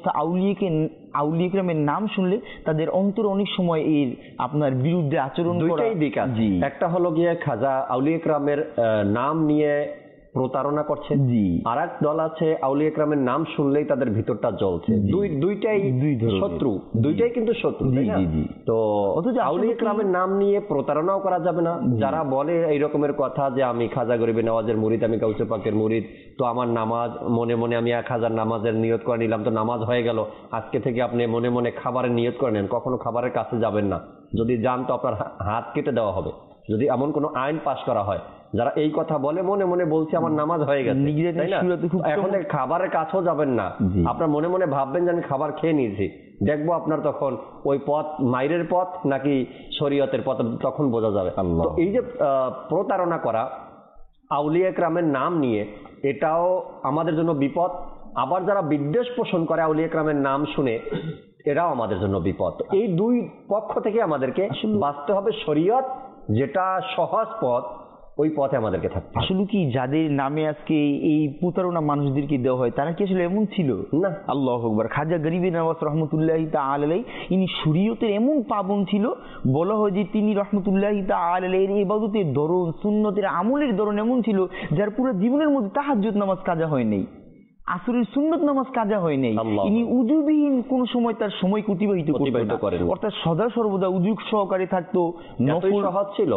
আউলিয়া ইকরামের নাম শুনলে তাদের অন্তর অনেক সময় এর আপনার বিরুদ্ধে আচরণ করা। দুইটাই দিক আছে, একটা হলো গিয়ে খাজা আউলিয়া ইকরামের নাম নিয়ে প্রতারণা করছে, আর এক দল আছে আউলিয়া ইকরামের নাম শুনলেই তাদের ভিতরটা জ্বলছে। দুইটাই শত্রু, দুইটাই কিন্তু শত্রু। তো আউলিয়া ইকরামের নাম নিয়ে প্রতারণাও করা যাবে না। যারা বলে এই রকমের কথা যে আমি খাজা গরিবে নওয়াজের মুরিদ, আমি গাউসে পাকের মুরিদ, তো আমার নামাজ মনে মনে আমি 1000 নামাজের নিয়ত করে নিলাম, তো নামাজ হয়ে গেল, আজকে থেকে আপনি মনে মনে খাবারের নিয়ত করে নেন, কখনো খাবারের কাছে যাবেন না, যদি যান তো আপনার হাত কেটে দেওয়া হবে, যদি এমন কোনো আইন পাশ করা হয়। যারা এই কথা বলে মনে মনে বলছে আমার নামাজ হয়ে গেছে, তাই না? এখন খাবারের কাছেও যাবেন না, আপনার মনে মনে ভাববেন যে আমি খাবার খেয়ে নিয়েছি, দেখবো আপনার তখন ওই পথ মাইরের পথ নাকি শরীয়তের পথ তখন বোঝা যাবে। তো এই যে প্রতারণা করা আউলিয়া ইকরামের নাম নিয়ে, এটাও আমাদের জন্য বিপদ। আবার যারা বিদ্বেষ পোষণ করে আউলিয়া ইকরামের নাম শুনে, এটাও আমাদের জন্য বিপদ। এই দুই পক্ষ থেকে আমাদেরকে বাঁচতে হবে। শরীয়ত যেটা সহজ পথ, ওই পথে আমাদেরকে থাকতে। আসলে কি যাদের নামে আজকে এই প্রতারণা মানুষদেরকে দেওয়া হয়, তারা কি আসলে এমন ছিল না? আল্লাহু আকবার। খাজা গরিবে নওয়াজ রহমতুল্লাহি তাআলা আলাইহি, ইনি শরীয়তের এমন পাবন ছিল, বলা হয় যে তিনি রহমতুল্লাহি তাআলা আলাইহির ইবাদতের ধরন, সুন্নতের আমলের ধরন এমন ছিল যার পুরো জীবনের মধ্যে তাহাজ্জুদ নামাজ কাজা হয় নাই, আসরের সুন্নত নামাজ কাজা হয় নাই। ইনি উযুবিহীন কোন সময় তার সময় অতিবাহিত করেন, অর্থাৎ সদা সর্বদা উযু সহকারে থাকতো। নফল সহজ ছিল।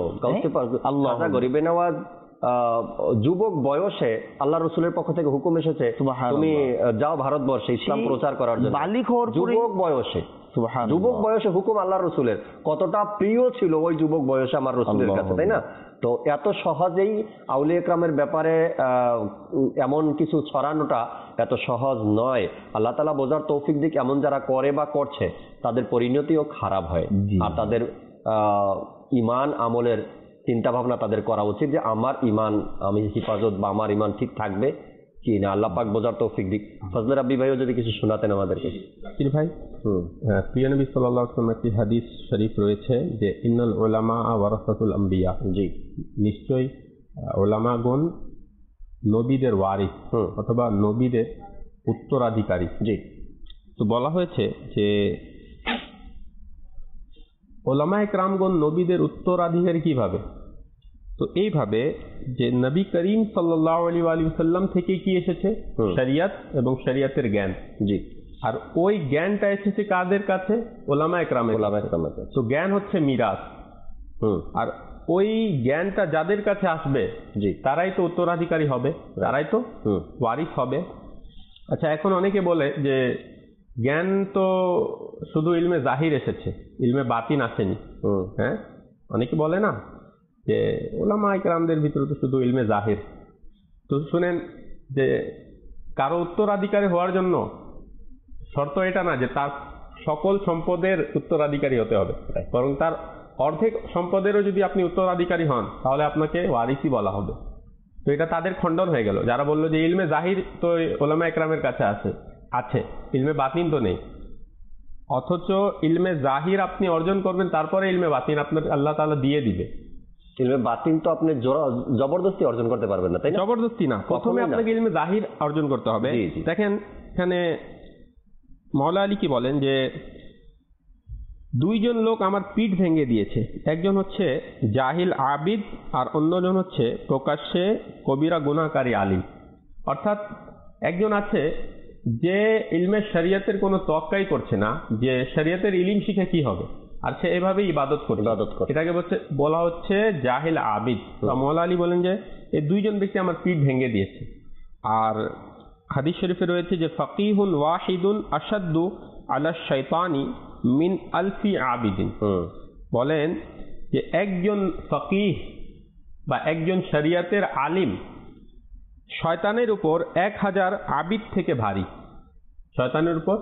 খাজা গরিবে নওয়াজ যুবক বয়সে আল্লাহ রসুলের পক্ষ থেকে হুকুম এসেছে তুমি যাও ভারতবর্ষে ইসলাম প্রচার করার জন্য, বালিক হওয়ার যুবক বয়সে হুকুম আল্লাহ রসুলের, কতটা প্রিয় ছিল ওই যুবক বয়সে আমার রসুলের কাছে, তাই না? তো এত সহজেই আউলিয়া ইকরামের ব্যাপারে এমন কিছু ছড়ানোটা এত সহজ নয়। আল্লাহ তাআলা বোঝার তৌফিক দিক। এমন যারা করে বা করছে তাদের পরিণতিও খারাপ হয়, আর তাদের ঈমান আমলের চিন্তা ভাবনা তাদের করা উচিত যে আমার ঈমান আমি হিফাজত বা আমার ঈমান ঠিক থাকবে কি না। আল্লাহ পাক বোঝার তৌফিক দিক। ফজলে রাব্বি ভাইও যদি কিছু শোনাতেন আমাদেরকে। ভাই, প্রিয় নবী সাল্লাল্লাহু আলাইহি ওয়াসাল্লাম একটি হাদিস শরীফ রয়েছে যে ইন্নাল উলামা ওয়ারাসাতুল আম্বিয়া, জি নিশ্চয়ই উলামাগণ নবীদের ওয়ারিস অথবা নবীদের উত্তরাধিকারী। জি, তো বলা হয়েছে যে ওলামায়ে কেরামগণ নবীদের উত্তরাধিকারী কিভাবে? তো এইভাবে যে নবী করিম সাল্লাল্লাহু আলাইহি ওয়াসাল্লাম থেকে কি এসেছে, শরিয়ত এবং শরিয়তের জ্ঞান। জি। আর ওই জ্ঞানটা এসেছে কাদের কাছে? ওলামায়ে কেরামের কাছে। তো জ্ঞান হচ্ছে মিরাস। আর ওই জ্ঞানটা যাদের কাছে আসবে, জি, তারাই তো উত্তরাধিকারী হবে, তারাই তো ওয়ারিস হবে। আচ্ছা, এখন অনেকে বলে যে জ্ঞান তো শুধু ইলমে জাহির এসেছে, ইলমে বাতিন আসেনি। হ্যাঁ, অনেকে বলে না যে ওলামায়ে কেরামদের ভিতরে তো শুধু ইলমে জাহির। তো শুনেন যে কারো উত্তরাধিকারী হওয়ার জন্য শর্ত এটা না যে তার সকল সম্পদের উত্তরাধিকারী হতে হবে, বরং তার অর্ধেক সম্পদেরও যদি আপনি উত্তরাধিকারী হন তাহলে আপনাকে ওয়ারিসি বলা হবে। তো এটা তাদের খণ্ডন হয়ে গেল যারা বললো যে ইলমে জাহির তো ওলামায়ে কেরামের কাছে আছে, ইলমে বাতিন তো নেই। অথচ ইলমে জাহির আপনি অর্জন করবেন, তারপরে ইলমে বাতিন আপনার আল্লাহ তাআলা দিয়ে দিবে। ইলমে বাতিন তো আপনি জবরদস্তি অর্জন করতে পারবেন না, তাই না? জবরদস্তি না, প্রথমে আপনাকে ইলমে জাহির অর্জন করতে হবে। দেখেন এখানে মাওলা আলী কি বলেন যে দুইজন লোক আমার পিঠ ভেঙে দিয়েছে, একজন হচ্ছে জাহিল আবিদ আর অন্যজন হচ্ছে প্রকাশ্যে কবিরা গুনাহকারী আলিম। অর্থাৎ একজন আছে যে ইলমে শরিয়তের কোনো তোয়াক্কাই করছে না যে শরিয়তের ইলম শিখে কি হবে, আর সে এভাবে ইবাদত করে, এটাকে বলা হচ্ছে জাহিল আবিদ। মাওলা আলী বলেন যে এই দুইজন ব্যক্তি আমার পিঠ ভেঙে দিয়েছে। আর হাদিস শরীফে রয়েছে যে ফাকিহুন ওয়াহিদুন আশাদ্দু আলা শাইতানি মিন আলফি আবিদিন। বলেন যে একজন ফকিহ বা একজন শরিয়তের আলিম শয়তানের উপর 1000 আবিদ থেকে ভারী। শয়তানের উপর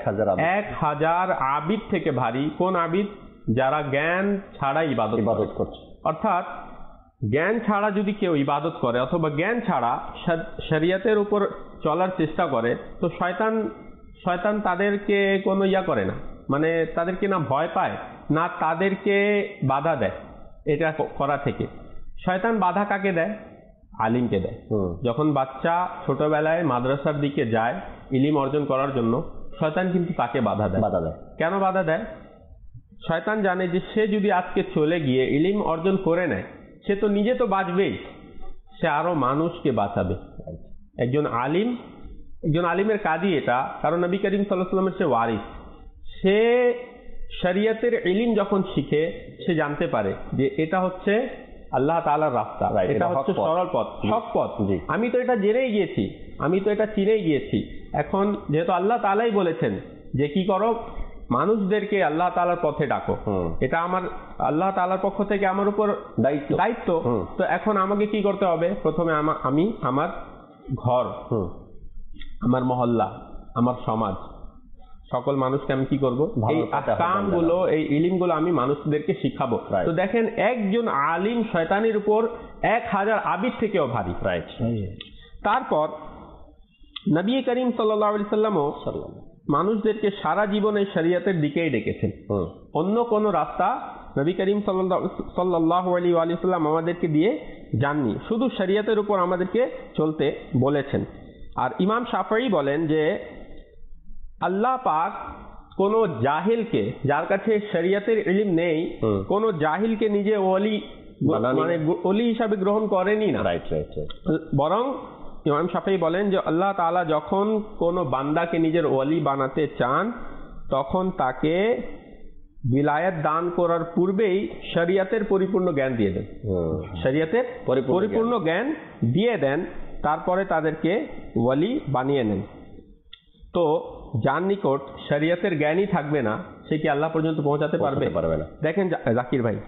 1000 আবিদ থেকে ভারী। কোন আবিদ? যারা জ্ঞান ছাড়া ইবাদত করছে। অর্থাৎ জ্ঞান ছাড়া যদি কেউ ইবাদত করে অথবা জ্ঞান ছাড়া শরিয়তের উপর চলার চেষ্টা করে, তো শয়তান তাদেরকে কোনো করে না, মানে তাদেরকে না ভয় পায় না তাদেরকে বাধা দেয় এটা করা থেকে। শয়তান বাধা কাকে দেয়? আলিমকে দেয়। যখন বাচ্চা ছোটবেলায় মাদ্রাসার দিকে যায় ইলিম অর্জন করার জন্য, শয়তান কিন্তু তাকে বাধা দেয়। কেন বাধা দেয়? শয়তান জানে যে সে যদি আজকে চলে গিয়ে ইলিম অর্জন করে নেয়, সে তো নিজে তো বাঁচবেই, সে আরো মানুষকে বাঁচাবে। একজন আলিমের কাজই এটা, কারণ নবী করিম সাল্লাল্লাহু আলাইহি ওয়াসাল্লামের সে ওয়ারিস। সে শরিয়তের ইলম যখন শিখে সে জানতে পারে যে এটা হচ্ছে আল্লাহ তাআলার রাস্তা, এটা হচ্ছে সরল পথ, হক পথ। আমি তো এটা জেনেই গিয়েছি, আমি তো এটা চিনেই গিয়েছি। এখন যেহেতু আল্লাহ তাআলাই বলেছেন যে কি করো, মানুষদেরকে আল্লাহ তাআলার পথে ডাকো, এটা আমার আল্লাহ তাআলার পক্ষ থেকে আমার উপর দায়িত্ব। তো এখন আমাকে কি করতে হবে? প্রথমে আমি আমার ঘর, আমার মহল্লা, আমার সমাজ, সকল মানুষকে আমি কি করব? এই আহকামগুলো, এই ইলমগুলো আমি মানুষদেরকে শিখাবো। তো দেখেন একজন আলিম শয়তানের উপর 1000 আবিদ থেকেও ভারী। তারপর নবী করিম সাল্লাল্লাহু আলাইহি ওয়াসাল্লামও মানুষদেরকে সারা জীবনে শরিয়তের দিকেই ডেকেছেন। অন্য কোন রাস্তা নবী করিম সাল্লাল্লাহু আলাইহি ওয়াসাল্লাম আমাদেরকে দিয়ে যাননি, শুধু শরিয়তের উপর আমাদেরকে চলতে বলেছেন। আর ইমাম শাফিঈ বলেন যে আল্লাহ পাক কোন জাহিলকে, যার কাছে শরিয়তের ইলম নেই, কোন জাহিলকে নিজে ওলি মানে ওলি হিসাবে গ্রহণ করেনি না। বরং ইমাম শাফিঈ বলেন যে আল্লাহ তাআলা যখন কোন বান্দাকে নিজের ওলি বানাতে চান তখন তাকে বিলায়াত দান করার পূর্বেই শরিয়তের পরিপূর্ণ জ্ঞান দিয়ে দেন, শরিয়তের পরিপূর্ণ জ্ঞান দিয়ে দেন, তারপরে তাদেরকে ওলি বানিয়ে নেন। তো যার নিকট শরিয়তের জ্ঞানই থাকবে না, সে কি আল্লাহ পর্যন্ত পৌঁছাতে পারবে না? দেখেন জাকির ভাই,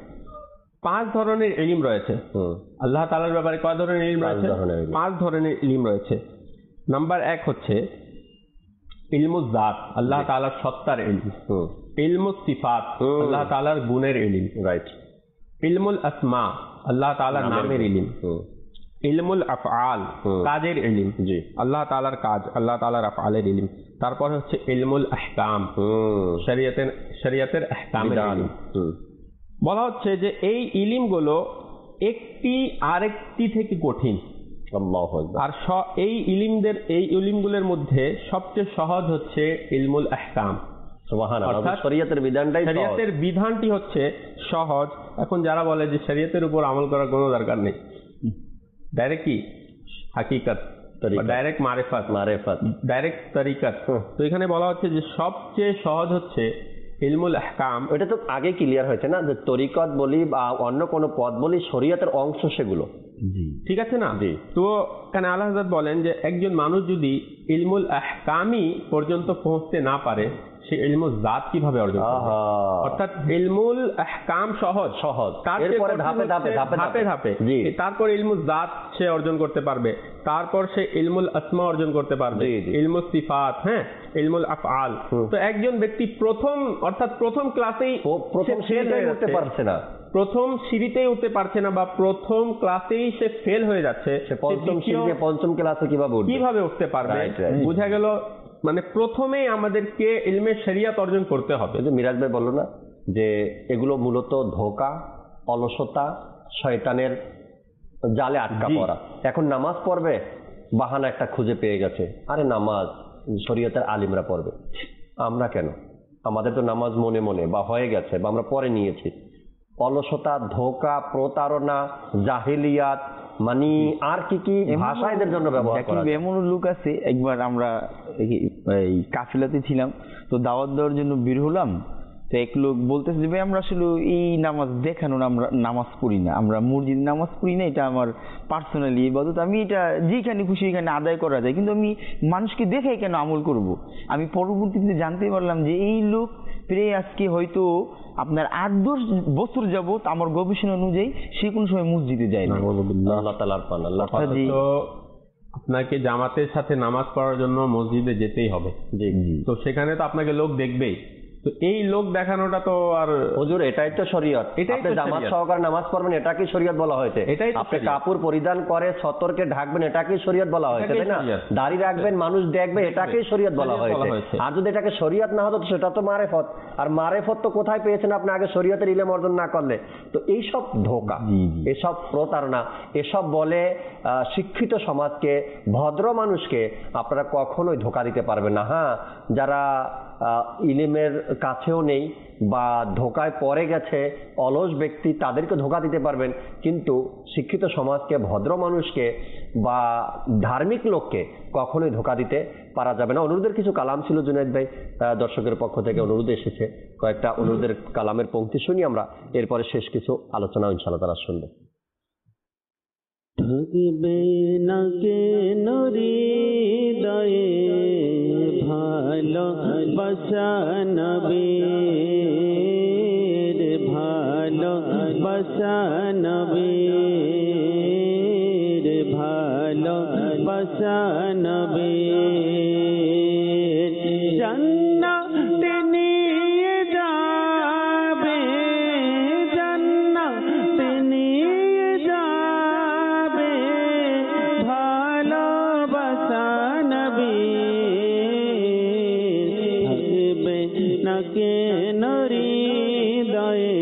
5 ধরনের ইলম রয়েছে। আল্লাহ তাআলার ব্যাপারে কয় ধরনের ইলম রয়েছে? 5 ধরনের ইলম রয়েছে। নাম্বার 1 হচ্ছে ইলমুজ জাত, আল্লাহ তাআলার সত্তার ইলম। ইলমুস সিফাত, আল্লাহ তাআলার গুণের ইলম। ইলমুল আসমা, আল্লাহ তাআলার নামের ইলম। ইলমুল আফআল, কাজের ইলম, আল্লাহ তাআলার কাজ, আল্লাহ তাআলার আফআলের ইলম। তারপর হচ্ছে ইলমুল আহকাম, শরিয়তের আহকামের ইলম। বলা হচ্ছে যে এই ইলমগুলো একটি আরেকটি থেকে কঠিন। আর এই ইলমগুলোর মধ্যে সবচেয়ে সহজ হচ্ছে ইলমুল আহকাম। সুবহানাল্লাহ, অর্থাৎ শরীয়তের বিধানটাই সহজ। শরীয়তের বিধানটি হচ্ছে সহজ। এখন যারা বলে যে শরীয়তের উপর আমল করার কোনো দরকার নেই, ডাইরেক্ট কি হাকিকত, ডাইরেক্ট মারেফাত, ডাইরেক্ট তরিকত, তো এখানে বলা হচ্ছে যে সবচেয়ে সহজ হচ্ছে ইলমুল আহকাম। এটা তো আগে ক্লিয়ার হয়েছে না, যে তরিকত বলি বা অন্য কোনো পদ বলি শরীয়তের অংশ সেগুলো। ঠিক আছে না? তো এখানে আল্লাহ হযরত বলেন যে একজন মানুষ যদি ইলমুল আহকামি পর্যন্ত পৌঁছতে না পারে, সে ইলমুল জাত কিভাবে অর্জন করবে? অর্থাৎ ইলমুল আহকাম সহজ, এরপরে ধাপে ধাপে তারপর ইলমুল জাত সে অর্জন করতে পারবে, তারপর সে ইলমুল আসমা অর্জন করতে পারবে, ইলমুল সিফাত, হ্যাঁ, ইলমুল আফআল। তো একজন ব্যক্তি প্রথম ক্লাসেই প্রথম সিঁড়িতেই উঠতে পারছে না, প্রথম সিঁড়িতেই উঠতে পারছে না, বা প্রথম ক্লাসেই সে ফেল হয়ে যাচ্ছে, পঞ্চম ক্লাসে কিভাবে উঠতে পারবে? বোঝা গেল মানে প্রথমেই আমাদেরকে ইলমে শরিয়ত অর্জন করতে হবে। মিরাজ ভাই বললো না যে এগুলো মূলত ধোঁকা, অলসতা, শয়তানের জালে আটকা পড়া। এখন নামাজ পড়বে, বাহানা একটা খুঁজে পেয়ে গেছে, আরে নামাজ শরীয়তের আলিমরা পড়বে, আমরা কেন? আমাদের তো নামাজ মনে মনে বা হয়ে গেছে বা আমরা পরে নিয়েছি। অলসতা, ধোঁকা, প্রতারণা, জাহিলিয়াত, মানে আর কি কি ভাষা এদের জন্য ব্যবহার করা হয়। এমন লোক আছে, একবার আমরা এই কাফিলাতে ছিলাম, তো দাওয়াত দেওয়ার জন্য বের হলাম, তো এক লোক বলতেছে যে ভাই আমরা আসলে এই নামাজ দেখানো না, আমরা নামাজ পড়ি না, আমরা মসজিদে নামাজ পড়ি না, এটা আমার পার্সোনালি ইবাদত, আমি এটা যেখানে খুশি এখানে আদায় করা যায়, কিন্তু আমি মানুষকে দেখে কেন আমল করব? আমি পরবর্তীতে জানতে পারলাম যে এই লোক প্রায় আজকে হয়তো আপনার 8-10 বছর যাবত আমার গবেষণা অনুযায়ী সে কোনো সময় মসজিদে যায় না। আল্লাহ তাআলার পান, আল্লাহ তো আপনাকে জামাতের সাথে নামাজ পড়ার জন্য মসজিদে যেতেই হবে, তো সেখানে তো আপনাকে লোক দেখবেই। তো এই লোক দেখানোটা তো আর হুজুর এটাই তো শরীয়ত। আপনি জামাত সহকারে নামাজ পড়বেন, এটাকে শরীয়ত বলা হয়েছে। আপনি কাপড় পরিধান করে সতর্কে ঢাকবেন, এটাকে শরীয়ত বলা হয়েছে, তাই না? দাড়ি রাখবেন, মানুষ দেখবে, এটাকে শরীয়ত বলা হয়েছে। আর যদি এটাকে শরীয়ত না হতো সেটা তো মারেফত, আর মারেফত তো কোথায় পেয়েছেন আপনি আগে শরীয়তের ইলম অর্জন না করলে? তো এইসব ধোঁকা, এসব প্রতারণা, এসব বলে শিক্ষিত সমাজকে, ভদ্র মানুষকে আপনারা কখনোই ধোঁকা দিতে পারবেন না। হ্যাঁ, যারা ইলমের কাছেও নেই বা ধোঁকায় পড়ে গেছে, অলস ব্যক্তি, তাদেরকে ধোঁকা দিতে পারবেন, কিন্তু শিক্ষিত সমাজকে, ভদ্র মানুষকে বা ধার্মিক লোককে কখনোই ধোঁকা দিতে পারা যাবে না। অনুরোধের কিছু কালাম ছিল জুনায়েদ ভাই, দর্শকের পক্ষ থেকে অনুরোধ এসেছে, কয়েকটা অনুরোধের কালামের পংক্তি শুনি আমরা, এরপরে শেষ কিছু আলোচনা ইনশাআল্লাহ তারা শুনবে। থাকবে না কেন হৃদয়ে ভালোবাসা নবীর, ভালোবাসা নবীর, ভালোবাসা নবীর। জান্নাতে নিয়ে যাবে, জান্নাতে নিয়ে যাবে, ভালোবাসা নবীর। থাকবে না কেন হৃদয়ে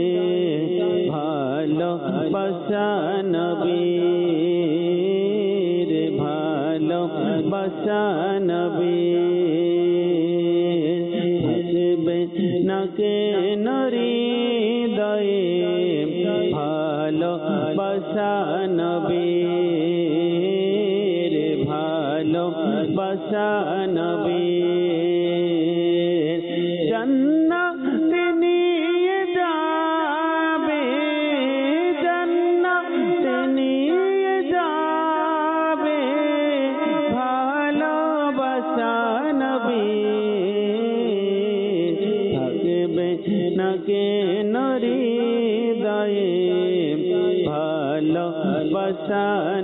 ভালোবাসা নবীর, ভালোবাসা নবীর। থাকবে না কেন হৃদয়ে ভালোবাসা নবীর, ভালোবাসা নবীর। জান্নাতে নিয়ে যাবে, জান্নাতে নিয়ে যাবে, ভালোবাসা নবীর। থাকবে না কেন হৃদয়ে ভালোবাসা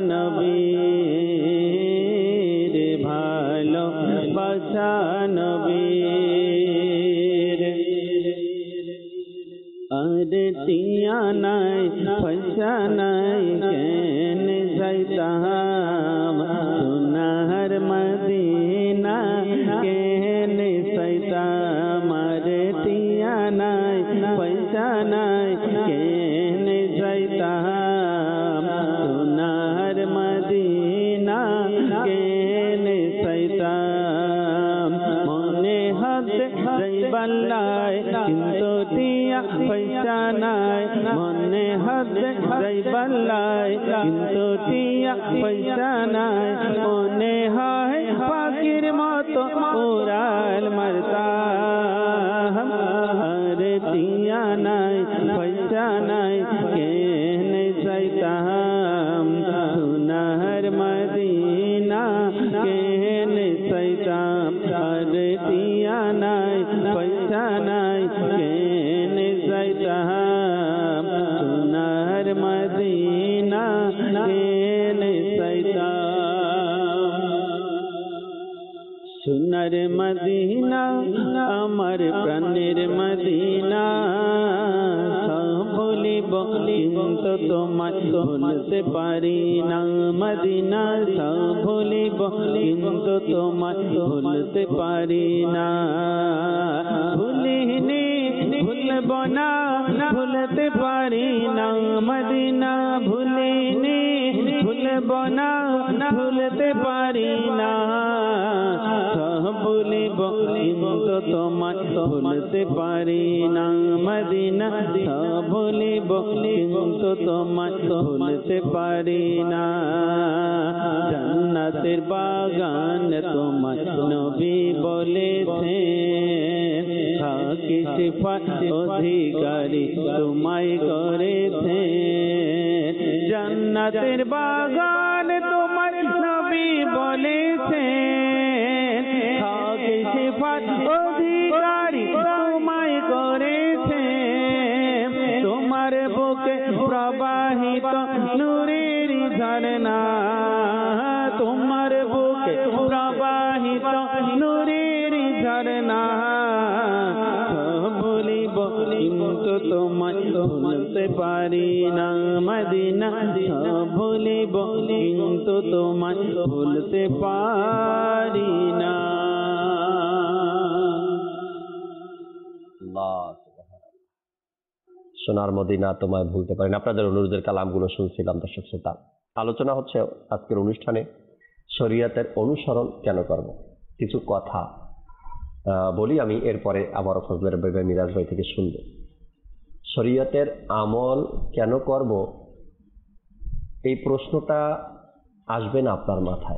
নবীর, ভালোবাসা নবীর। আর টিয়া নাই, পয়সা নাই, কেন যাইতাম সোনার মদিনা, কেন যাইতাম? আর টিয়া নাই, পয়সা নাই, কেন যাইতাম সোনার মদিনা, কেন যাইতাম? মনে হাতে যাইবাল্লা পয়সা নাই মনে হাতে যাইবালাই কিন্তু টিয়া পয়সা নাই মনে হয় পাখির মতো উড়াল মারতাম আরে টিয়া নাই পয়সা নাই কেনে যাইতাম সোনার মদিনা কেনে যাইতাম আরে টিয়া নাই পয়সা নাই কেনে যাইতাম সোনার মদিনা কেনে যাইতাম সোনার মদিনা আমার প্রাণের মদিনা বলিব কিন্তু তোমায় ভুলতে পারি না মদিনা বলিব কিন্তু তোমায় ভুলতে পারি না ভুলিনি ভুলব না ভুলতে পারি না মদিনা ভুলিনি ভুলব না ভুলতে পারি না বলিব কিন্তু তোমায় ভুলতে পারি না মদিনা বলিব কিন্তু তোমায় ভুলতে পারি না জান্নাতের বাগান তোমার নবী বলেছেন থাকি সিফাত অধিকারী তোমায় করেছেন জান্নাতের বাগান তোমার নবী বলেছেন থাকি সিফাত অধিকারী তোমায় করেছেন তোমার বুকে প্রবাহিত নূরের ঝরনা তোমার বুকে প্রবাহিত নূরের ঝরনা বলিব কিন্তু তোমায় ভুলতে পারি না মদিনা বলিব কিন্তু তোমায় ভুলতে পারি না সোনার মদিনা তোমায় ভুলতে পারি না। আপনাদের অনুরোধের কালামগুলো শুনছিলাম দর্শক শ্রোতা। আলোচনা হচ্ছে আজকের অনুষ্ঠানে শরীয়তের অনুসরণ কেন করব। কিছু কথা বলি আমি, এরপরে আবারও ফজলের ভাই মিরাজ ভাই থেকে শুনবো। শরীয়তের আমল কেন করব, এই প্রশ্নটা আসবে না আপনার মাথায়,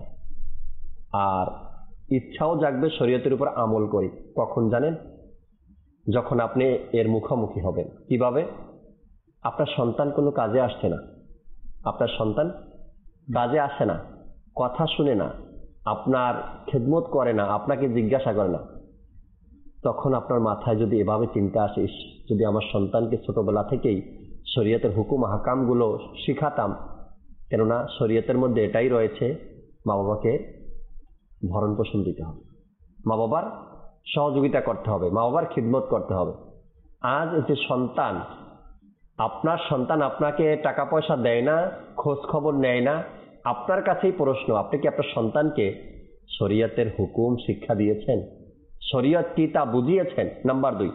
আর ইচ্ছাও জাগবে শরীয়তের উপর আমল করি। কখন জানেন? যখন আপনি এর মুখোমুখি হবেন। কিভাবে? আপনার সন্তান কোনো কাজে আসছে না, আপনার সন্তান কাজে আসে না, কথা শুনে না, আপনার খেদমত করে না, আপনাকে জিজ্ঞাসা করে না, তখন আপনার মাথায় যদি এভাবে চিন্তা আসে, যদি আমার সন্তানকে ছোটবেলা থেকেই শরীয়তের হুকুম হাকামগুলো শিখাতাম, কেননা শরীয়তের মধ্যে এটাই রয়েছে, মা বাবাকে ভরণ পোষণ দিতে হবে, মা বাবার সহযোগিতা করতে হবে, মা বাবার খিদমত করতে হবে। আজ যে সন্তান, আপনার সন্তান আপনাকে টাকা পয়সা দেয় না, খোঁজ খবর নেয় না, আপনার কাছেই প্রশ্ন, আপনি কি আপনার সন্তানকে শরীয়তের হুকুম শিক্ষা দিয়েছেন? শরীয়ত কি তা বুঝিয়েছেন? নাম্বার 2,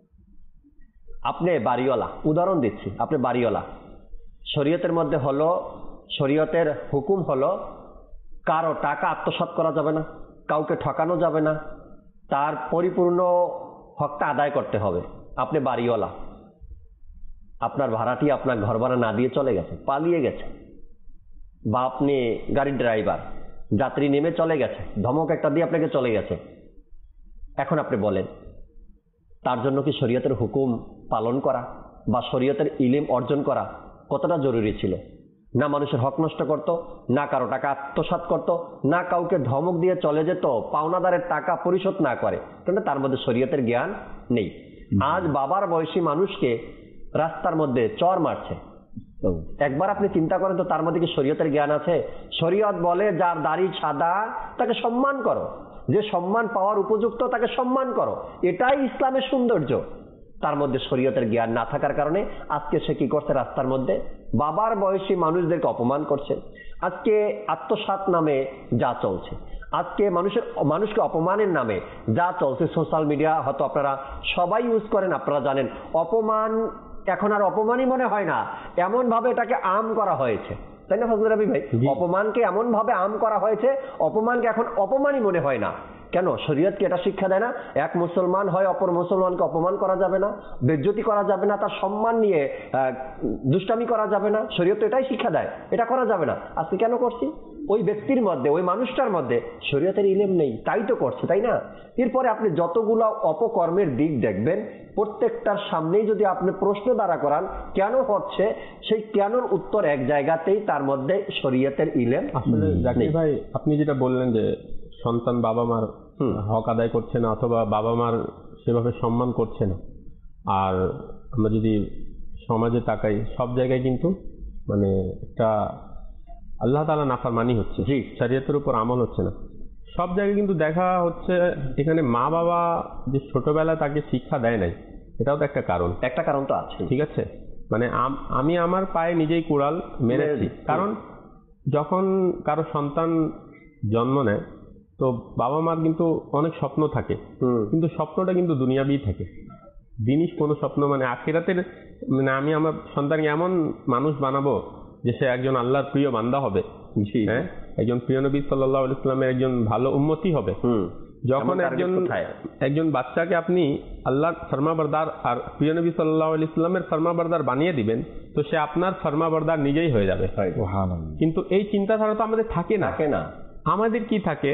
আপনি বাড়িওয়ালা, উদাহরণ দিচ্ছি, আপনি বাড়িওয়ালা, শরীয়তের মধ্যে হলো, শরীয়তের হুকুম হলো কারো টাকা আত্মসাৎ করা যাবে না, কাউকে ঠকানো যাবে না, তার পরিপূর্ণ হকটা আদায় করতে হবে। আপনি বাড়িওয়ালা, আপনার ভাড়াটি আপনার ঘর ভাড়া না দিয়ে চলে গেছে, পালিয়ে গেছে, বা আপনি গাড়ির ড্রাইভার, যাত্রী নেমে চলে গেছে, ধমক একটা দিয়ে আপনাকে চলে গেছে। এখন আপনি বলেন, তার জন্য কি শরীয়তের হুকুম পালন করা বা শরীয়তের ইলম অর্জন করা কতটা জরুরি ছিল? না মানুষের হক নষ্ট করত, না কারো টাকা আত্মসাৎ করত, না কাউকে ধমক দিয়ে চলে যেত পাওনাদারের টাকা পরিশোধ না করে, কিন্তু তার মধ্যে শরীয়তের জ্ঞান নেই। আজ বাবার বয়সী মানুষকে রাস্তার মধ্যে চর মারছে, একবার আপনি চিন্তা করেন তো, তার মধ্যে কি শরীয়তের জ্ঞান আছে? শরীয়ত বলে যার দাড়ি সাদা তাকে সম্মান করো, যে সম্মান পাওয়ার উপযুক্ত তাকে সম্মান করো, এটাই ইসলামের সৌন্দর্য। তার মধ্যে শরীয়তের জ্ঞান না থাকার কারণে আজকে সে কি করছে? রাস্তার মধ্যে বাবার বয়সী মানুষদেরকে অপমান করছে। আজকে আত্মসাৎ নামে যা চলছে, আজকে মানুষকে অপমানের নামে যা চলছে, সোশ্যাল মিডিয়া হয়তো আপনারা সবাই ইউজ করেন, আপনারা জানেন, অপমান এখন আর অপমানই মনে হয় না, এমন ভাবে এটাকে আম করা হয়েছে, তাই না ফজলুর রবি ভাই? অপমানকে এমন ভাবে আম করা হয়েছে, অপমানকে এখন অপমানই মনে হয় না। কেন? শরীয়ত কি এটা শিক্ষা দেয় না? এক মুসলমান হয় অপর মুসলমানকে অপমান করা যাবে না, বেজ্জতি করা যাবে না, তার সম্মান নিয়ে দুষ্টামি করা যাবে না? শরীয়ত তো এটাই শিক্ষা দেয়, এটা করা যাবে না। আজকে কেন করছি? ওই ব্যক্তির মধ্যে, ওই মানুষটার মধ্যে শরীয়তের ইলম নেই, তাই তো করছে, তাই না? এরপরে আপনি যতগুলো অপকর্মের দিক দেখবেন, প্রত্যেকটার সামনেই যদি আপনি প্রশ্ন দ্বারা করান কেন হচ্ছে, সেই কেনর উত্তর এক জায়গাতেই, তার মধ্যে শরীয়তের ইলম। আসলে জাকির ভাই, আপনি যেটা বললেন যে সন্তান বাবা মার হক আদায় করছে না অথবা বাবা মার সেভাবে সম্মান করছে না, আর আমরা যদি সমাজে তাকাই সব জায়গায় কিন্তু মানে একটা আল্লাহ তাআলা নাফরমানি হচ্ছে, জি, শরীয়তের উপর আমল হচ্ছে না। সব জায়গায় কিন্তু দেখা হচ্ছে এখানে মা বাবা যে ছোটবেলায় তাকে শিক্ষা দেয় নাই, এটাও তো একটা কারণ। একটা কারণ তো আছে, ঠিক আছে। মানে আমি আমার পায়ে নিজেই কুড়াল মেরেছি, কারণ যখন কারো সন্তান জন্ম নেয় তো বাবা মার কিন্তু অনেক স্বপ্ন থাকে, কিন্তু স্বপ্নটা কিন্তু দুনিয়াবি থাকে, দিনই কোনো স্বপ্ন মানে আখিরাতের, মানে আমি আমার সন্তানকে এমন মানুষ বানাবো যে সে একজন আল্লাহর প্রিয় বান্দা হবে, হ্যাঁ, একজন প্রিয় নবী সাল্লাল্লাহু আলাইহি ওয়াসাল্লামের একজন ভালো উম্মতি হবে। যখন একজন বাচ্চাকে আপনি আল্লাহর ফরমাবরদার আর প্রিয় নবী সাল্লাল্লাহু আলাইহি ওয়াসাল্লামের ফরমাবরদার বানিয়ে দিবেন তো সে আপনার ফরমাবরদার নিজেই হয়ে যাবে। কিন্তু এই চিন্তাধারা তো আমাদের থাকে না। আমাদের কি থাকে,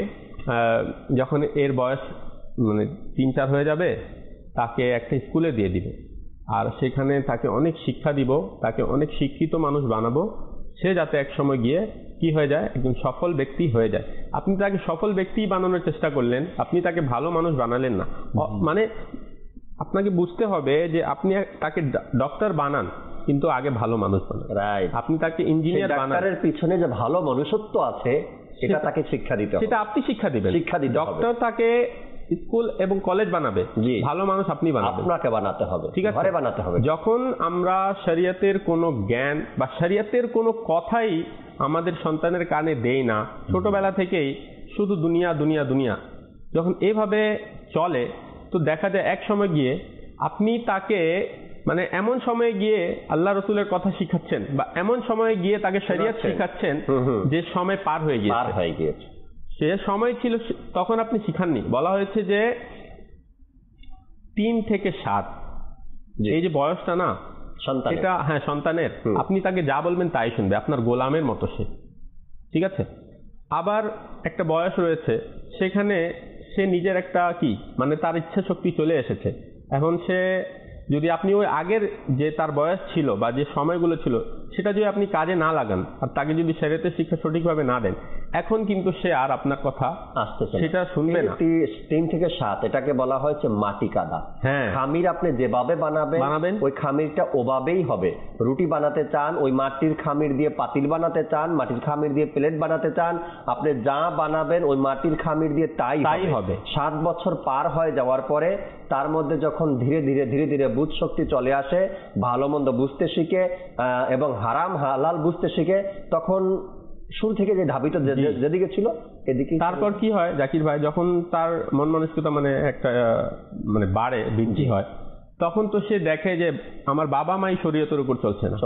যখন এর বয়স মানে 3-4 হয়ে যাবে তাকে একটা স্কুলে দিয়ে দিবে, আর সেখানে তাকে অনেক শিক্ষা দিব, তাকে অনেক শিক্ষিত মানুষ বানাবো, সে যাতে এক সময় গিয়ে কি হয়ে যায়, একজন সফল ব্যক্তি হয়ে যায়। আপনি তাকে সফল ব্যক্তি বানানোর চেষ্টা করলেন, আপনি তাকে ভালো মানুষ বানালেন না। মানে আপনাকে বুঝতে হবে যে আপনি তাকে ডক্টর বানান কিন্তু আগে ভালো মানুষ বানান, রাইট। আপনি তাকে ইঞ্জিনিয়ার বানান, ডাক্তারের পিছনে যে ভালো মনুষ্যত্ব আছে সেটা তাকে শিক্ষা দিতে হবে, সেটা আপনি শিক্ষা দিবেন, শিক্ষা দিতে হবে। ডক্টর তাকে স্কুল এবং কলেজ বানাবে, ভালো মানুষ আপনি বানাবেন, আপনাকে বানাতে হবে, ঠিক আছে, ঘরে বানাতে হবে। যখন আমরা শরীয়তের কোনো জ্ঞান বা শরীয়তের কোনো কথাই আমাদের সন্তানের কানে দেই না, ছোটবেলা থেকেই শুধু দুনিয়া দুনিয়া দুনিয়া, যখন এভাবে চলে তো দেখা যায় এক সময় গিয়ে আপনি তাকে মানে এমন সময়ে গিয়ে আল্লাহ রসুলের কথা শিখাচ্ছেন বা এমন সময়ে গিয়ে তাকে শরীয়ত শিখাচ্ছেন যে সময় পার হয়ে গিয়েছে, সে সময় ছিল তখন আপনি শিখাননি। বলা হয়েছে যে 3 থেকে 7 এই যে বয়সটা না এটা, হ্যাঁ, সন্তানের, আপনি তাকে যা বলবেন তাই শুনবে, আপনার গোলামের মতো সে, ঠিক আছে। আবার একটা বয়স রয়েছে সেখানে সে নিজের একটা কি মানে তার ইচ্ছা শক্তি চলে এসেছে, এখন সে যদি আপনি ওই আগের যে তার বয়স ছিল বা যে সময়গুলো ছিল সেটা যদি আপনি কাজে না লাগান আর তাকে যদি শরীয়তের শিক্ষা সঠিকভাবে না দেন, এখন কিন্তু সে আর আপনার কথা সেটা শুনবে না। 3 থেকে 7 এটাকে বলা হয়েছে মাটি কাদা। হ্যাঁ, খামির আপনি যেভাবে বানাবেন ওই খামিরটা ওভাবেই হবে। রুটি বানাতে চান ওই মাটির খামির দিয়ে পাতিল বানাতে চান, মাটির খামির দিয়ে প্লেট বানাতে চান, আপনি যা বানাবেন ওই মাটির খামির দিয়ে তাই হবে। 7 বছর পার হয়ে যাওয়ার পরে তার মধ্যে যখন ধীরে ধীরে বুঝ শক্তি চলে আসে, ভালো মন্দ বুঝতে শিখে এবং হারাম হালাল বুঝতে শিখে, তখন শুরু থেকে যে ধাবিত যেদিকে ছিল এদিকে। তারপর কি হয় জাকির ভাই, যখন তার মন মানসিকতা মানে একটা মানে বাড়ে, বৃদ্ধি হয়, তখন তো সে দেখে যে আমার বাবা মাই শরীয়তের উপর চলছে না,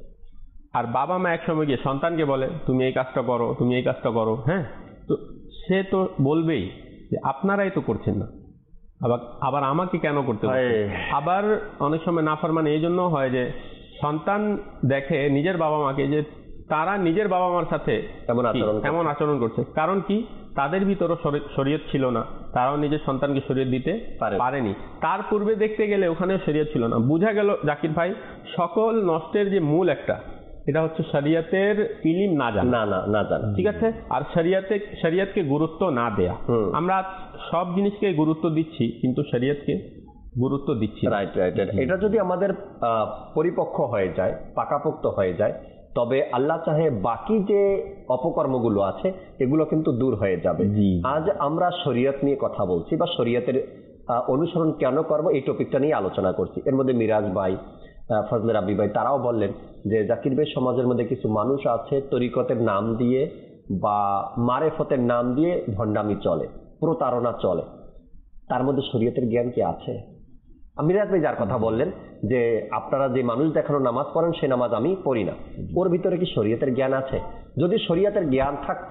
আর বাবা মা এক সময় গিয়ে সন্তানকে বলে তুমি এই কাজটা করো, তুমি এই কাজটা করো, হ্যাঁ, তো সে তো বলবেই যে আপনারাই তো করছেন না, আবার আমাকে কেন করতে হবে। আবার অনেক সময় নাফরমানি এই জন্য হয় যে সন্তান দেখে নিজের বাবা মাকে যে তারা নিজের বাবা মার সাথে এমন আচরণ করছে, কারণ কি তাদের ভিতরও শরীয়ত ছিল না, তারাও নিজের সন্তানকে শরীয়ত দিতে পারেনি। তার পূর্বে দেখতে গেলে ওখানেও শরীয়ত ছিল না। বোঝা গেল জাকির ভাই, সকল নষ্টের যে মূল একটা, এটা হচ্ছে শরীয়তের ইলম না জানা, ঠিক আছে, আর শরীয়তকে গুরুত্ব না দেয়া। আমরা সব জিনিসকে গুরুত্ব দিচ্ছি কিন্তু শরীয়তকে গুরুত্ব দিচ্ছি। রাইট। এটা যদি আমাদের পরিপক্ক হয়ে যায়, পাকাপোক্ত হয়ে যায়, তবে আল্লাহ চাহে বাকি যে অপকর্মগুলো আছে এগুলো কিন্তু দূর হয়ে যাবে। আজ আমরা শরীয়ত নিয়ে কথা বলছি বা শরীয়তের অনুসরণ কেন করব এই টপিকটা নিয়ে আলোচনা করছি। এর মধ্যে মিরাজ ভাই, ফজলে রাব্বি ভাই তারাও বললেন যে জাকির ভাই সমাজের মধ্যে কিছু মানুষ আছে তরিকতের নাম দিয়ে বা মারেফতের নাম দিয়ে ভণ্ডামি চলে, প্রতারণা চলে, তার মধ্যে শরীয়তের জ্ঞান কি আছে? মিরাজ ভাই যার কথা বললেন যে আপনারা যে মানুষ দেখানো নামাজ পড়েন সে নামাজ আমি পড়ি না, ওর ভিতরে কি শরীয়তের জ্ঞান আছে? যদি শরীয়তের জ্ঞান থাকতো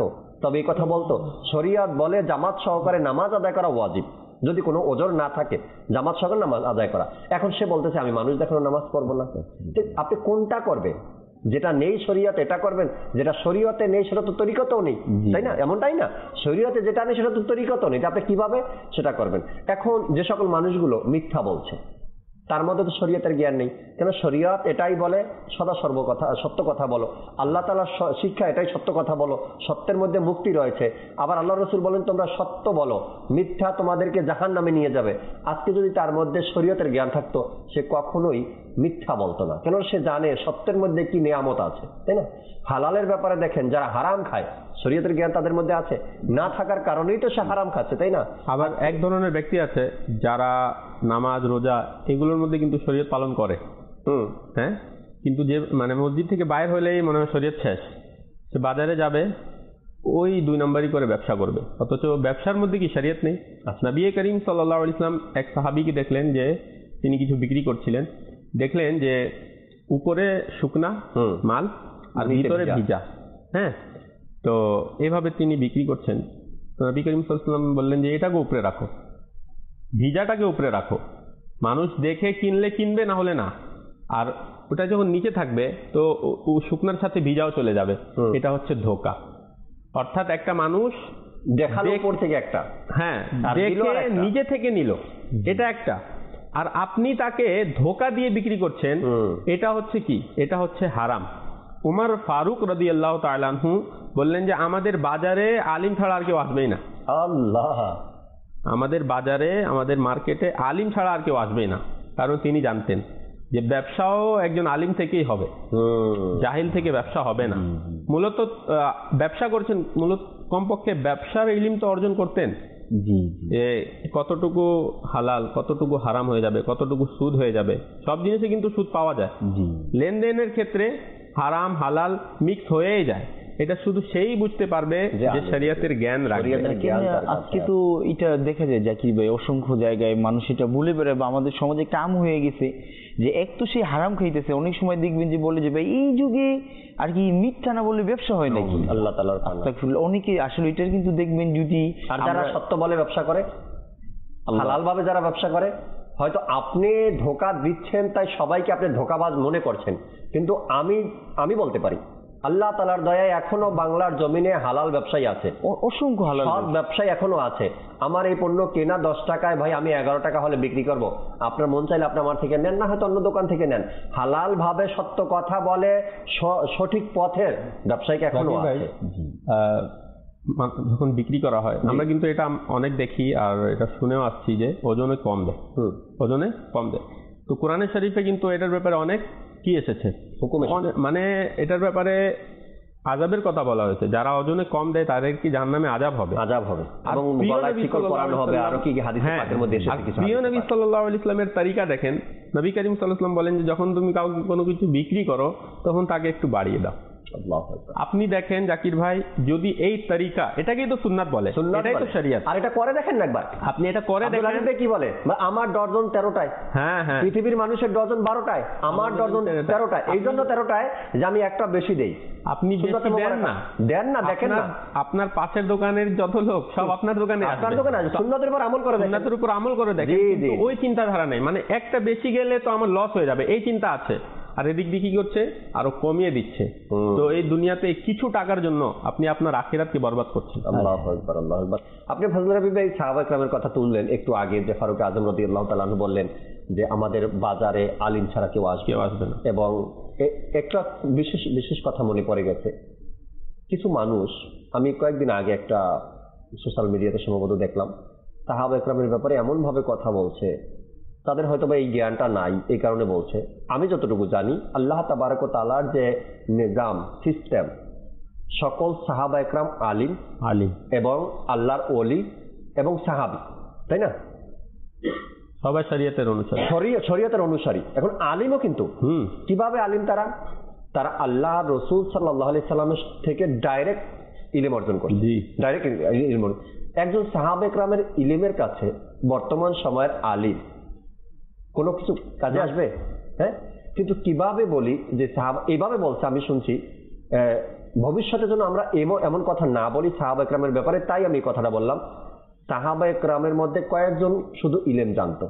তবে এই কথা বলতো। শরিয়ত বলে জামাত সহকারে নামাজ আদায় করা ওয়াজিব, যদি কোনো ওজর না থাকে জামাত সহকারে নামাজ আদায় করা। এখন সে বলতেছে আমি মানুষ দেখানো নামাজ পড়বো না। আপনি কোনটা করবেন? যেটা নেই শরীয়তে এটা করবেন, যেটা শরীয়তে নেই সেটা তো তরিকতেও নেই, তাই না? এমনটাই না, শরীয়তে যেটা নেই সেটা তো তরিকতেও নেই, আপনি কিভাবে সেটা করবেন? এখন যে সকল মানুষগুলো মিথ্যা বলছে তার মধ্যে তো শরীয়তের জ্ঞান নেই, কেন শরীয়ত এটাই বলে সদা সর্বকথা সত্য কথা বলো, আল্লাহ তাআলার শিক্ষা এটাই সত্য কথা বলো, সত্যের মধ্যে মুক্তি রয়েছে। আবার আল্লাহ রসুল বলেন তোমরা সত্য বলো, মিথ্যা তোমাদেরকে জাহান্নামে নিয়ে যাবে। আজকে যদি তার মধ্যে শরীয়তের জ্ঞান থাকতো সে কখনোই মিথ্যা বলতো না, কেন সে জানে সত্যের মধ্যে কি নিয়ামত আছে, তাই না? হালালের ব্যাপারে দেখেন, যারা হারাম খায় শরীয়তের জ্ঞান তাদের মধ্যে আছে, না থাকার কারণেই তো সে হারাম খাচ্ছে, তাই না? আবার এক ধরনের ব্যক্তি আছে যারা নামাজ রোজা এগুলোর মধ্যে কিন্তু শরীয়ত পালন করে, হ্যাঁ, কিন্তু যে মানে মসজিদ থেকে বাইর হলেই মনে হয় শরীয়ত শেষ, সে বাজারে যাবে ওই 2 নম্বরই করে ব্যবসা করবে, অথচ ব্যবসার মধ্যে কি শরীয়ত নেই। নবী করিম সাল্লাল্লাহু আলাইহি ওয়াসাল্লাম এক সাহাবীকে দেখলেন যে তিনি কিছু বিক্রি করছিলেন, দেখলেন যে উপরে শুকনা মাল আর ভিতরে ভিজা, হ্যাঁ, তো এইভাবে তিনি বিক্রি করছেন। তো নবী করিম সাল্লাল্লাহু আলাইহি ওয়াসাল্লাম বললেন যে এটাকে উপরে রাখো, ভিজাটাকে উপরে রাখো, মানুষ দেখে কিনলে কিনবে, না হলে না। আর ওটা যখন নিচে থাকবে তো শুকনার সাথে ভিজাও চলে যাবে, এটা হচ্ছে ধোঁকা। অর্থাৎ একটা মানুষ দেখালো উপর থেকে একটা, হ্যাঁ, দেখে নিজে থেকে নিল, এটা একটা, আর আপনি তাকে ধোঁকা দিয়ে বিক্রি করছেন, এটা হচ্ছে কি? এটা হচ্ছে হারাম। উমর ফারুক রাদিয়াল্লাহু তাআলা আনহু বললেন যে আমাদের বাজারে আলিম ছাড়া আর কেউ আসবেই না। আল্লাহ, আমাদের বাজারে আমাদের মার্কেটে আলিম ছাড়া আর কেউ আসবেই না, কারণ তিনি জানতেন যে ব্যবসাও একজন আলিম থেকেই হবে, জাহিল থেকে ব্যবসা হবে না। মূলত ব্যবসা করছেন, মূলত কমপক্ষে ব্যবসার ইলম তো অর্জন করতেন, যে কতটুকু হালাল কতটুকু হারাম হয়ে যাবে, কতটুকু সুদ হয়ে যাবে, সব জিনিসে কিন্তু সুদ পাওয়া যায়। লেনদেনের ক্ষেত্রে হারাম হালাল মিক্স হয়েই যায়, এটা শুধু সেই বুঝতে পারবে যে শরীয়তের জ্ঞান রাখবে। আজকে তো এটা দেখা যায় জাকির ভাই, অসংখ্য জায়গায় মানুষ এটা ভুলে বেড়ায়, বা আমাদের সমাজে একটা আম হয়ে গেছে যে এক তো সে হারাম খাইতেছে, অনেক সময় দেখবেন যে বলে যে ভাই এই যুগে আর কি মিথ্যা না বললে ব্যবসা হয় নাকি। আল্লাহ তাআলার অনেকে আসলে এটার কিন্তু দেখবেন, যদি আর যারা সত্য বলে ব্যবসা করে, হালাল ভাবে যারা ব্যবসা করে, হয়তো আপনি ধোঁকা দিচ্ছেন তাই সবাইকে আপনি ধোঁকাবাজ মনে করছেন, কিন্তু আমি বলতে পারি আল্লাহ তাআলার দয়ায় এখনো বাংলার জমিনে হালাল ব্যবসায়ী আছে, অসংখ্য হালাল ব্যবসায়ী এখনো আছে। আমার এই পণ্য কেনা 10 টাকায়, ভাই আমি 11 টাকা হলে বিক্রি করব, আপনার মন চাইলে আপনি আমার থেকে নেন, না হয়তো অন্য দোকান থেকে নেন। হালাল ভাবে সত্য কথা বলে সঠিক পথের ব্যবসায়ীকে এখনো আছে। যখন বিক্রি করা হয় আমরা কিন্তু এটা অনেক দেখি, আর এটা শুনেও আসছি যে ওজনে কম দেয়, ওজনে কম দেয়। তো কোরআনে শরীফে কিন্তু এটার ব্যাপারে অনেক কি এসেছে, মানে এটার ব্যাপারে আযাবের কথা বলা হয়েছে, যারা ওজনে কম দেয় তাদের কি জাহান্নামে আযাব হবে, এবং গলায় শিকল পরানো হবে, আর কি হাদিসে পাকের মধ্যে এসেছে কিছু। প্রিয় নবী সাল্লাল্লাহু আলাইহি ওয়াসাল্লামের তরিকা দেখেন, নবী করিম সাল্লাল্লাহু আলাইহি ওয়াসাল্লাম বলেন যে যখন তুমি কাউকে কোনো কিছু বিক্রি করো তখন তাকে একটু বাড়িয়ে দাও। আপনি দেখেন জাকির ভাই, যদি এই তরিকা, এটাকেই তো সুন্নাত বলে, এটাই তো শরীয়ত। আর এটা করে দেখেন না একবার, আপনি এটা করে দেখেন, কি বলে আমার ডজন 13টায়, হ্যাঁ হ্যাঁ, পৃথিবীর মানুষের ডজন 12টায়, আমার ডজন 13টায়, এই জন্য 13টায় যে আমি একটা বেশি দেই। আপনি দেন না, দেখেন না, আপনার পাশের দোকানের যত লোক সব আপনার দোকানে, আপনার দোকানে আসবে, সুন্নাতের উপর আমল করে, সুন্নাতের উপর আমল করে দেখেন, ওই চিন্তাধারা নেই, মানে একটা বেশি গেলে তো আমার লস হয়ে যাবে এই চিন্তা আছে, আর এদিক দিয়ে কি করছে আরো কমিয়ে দিচ্ছে। তো এই দুনিয়াতে কিছু টাকার জন্য আপনি আপনার আখিরাতকে বরবাদ করছেন। আল্লাহু আকবার, আল্লাহু আকবার। আপনি ফজলুর রবি ভাই সাহাবায়ে কেরামের কথা তুললেন একটু আগে, যে ফারুক আযম রাদিয়াল্লাহু তাআলা আনহু বললেন যে আমাদের বাজারে আলিম ছাড়া কেউ আসবে না। এবং একটা বিশেষ কথা মনে পড়ে গেছে, কিছু মানুষ, আমি কয়েকদিন আগে একটা সোশ্যাল মিডিয়াতে সম্ভবত দেখলাম, সাহাবায়ে কেরামের ব্যাপারে এমন ভাবে কথা বলছে, তাদের হয়তো বা এই জ্ঞানটা নাই, এই কারণে বলছে। আমি যতটুকু জানি আল্লাহ তাবারক ওয়া তাআলার যে নিজাম সিস্টেম, সকল সাহাবায়ে কেরাম আলিম এবং আল্লাহর ওলি এবং সাহাবী, তাই না? সবাই শরীয়তের অনুসারী, শরীয়তের অনুসারী। এখন আলিমও কিন্তু কিভাবে আলিম? তারা আল্লাহ রসুল সাল্লাল্লাহু আলাইহি সাল্লামের থেকে ডাইরেক্ট ইলম অর্জন করে, ডাইরেক্ট ইলম। একজন সাহাবায়ে কেরামের ইলমের কাছে বর্তমান সময়ের আলিম কোনো কিছু কাজে আসবে? হ্যাঁ, কিন্তু কিভাবে বলি যে সাহাবা এইভাবে বলছে, আমি শুনছি ভবিষ্যতে যেন আমরা এমন কথা না বলি সাহাবা একরামের ব্যাপারে, তাই আমি এই কথাটা বললাম। সাহাবা একরামের মধ্যে কয়েকজন শুধু ইলম জানতো,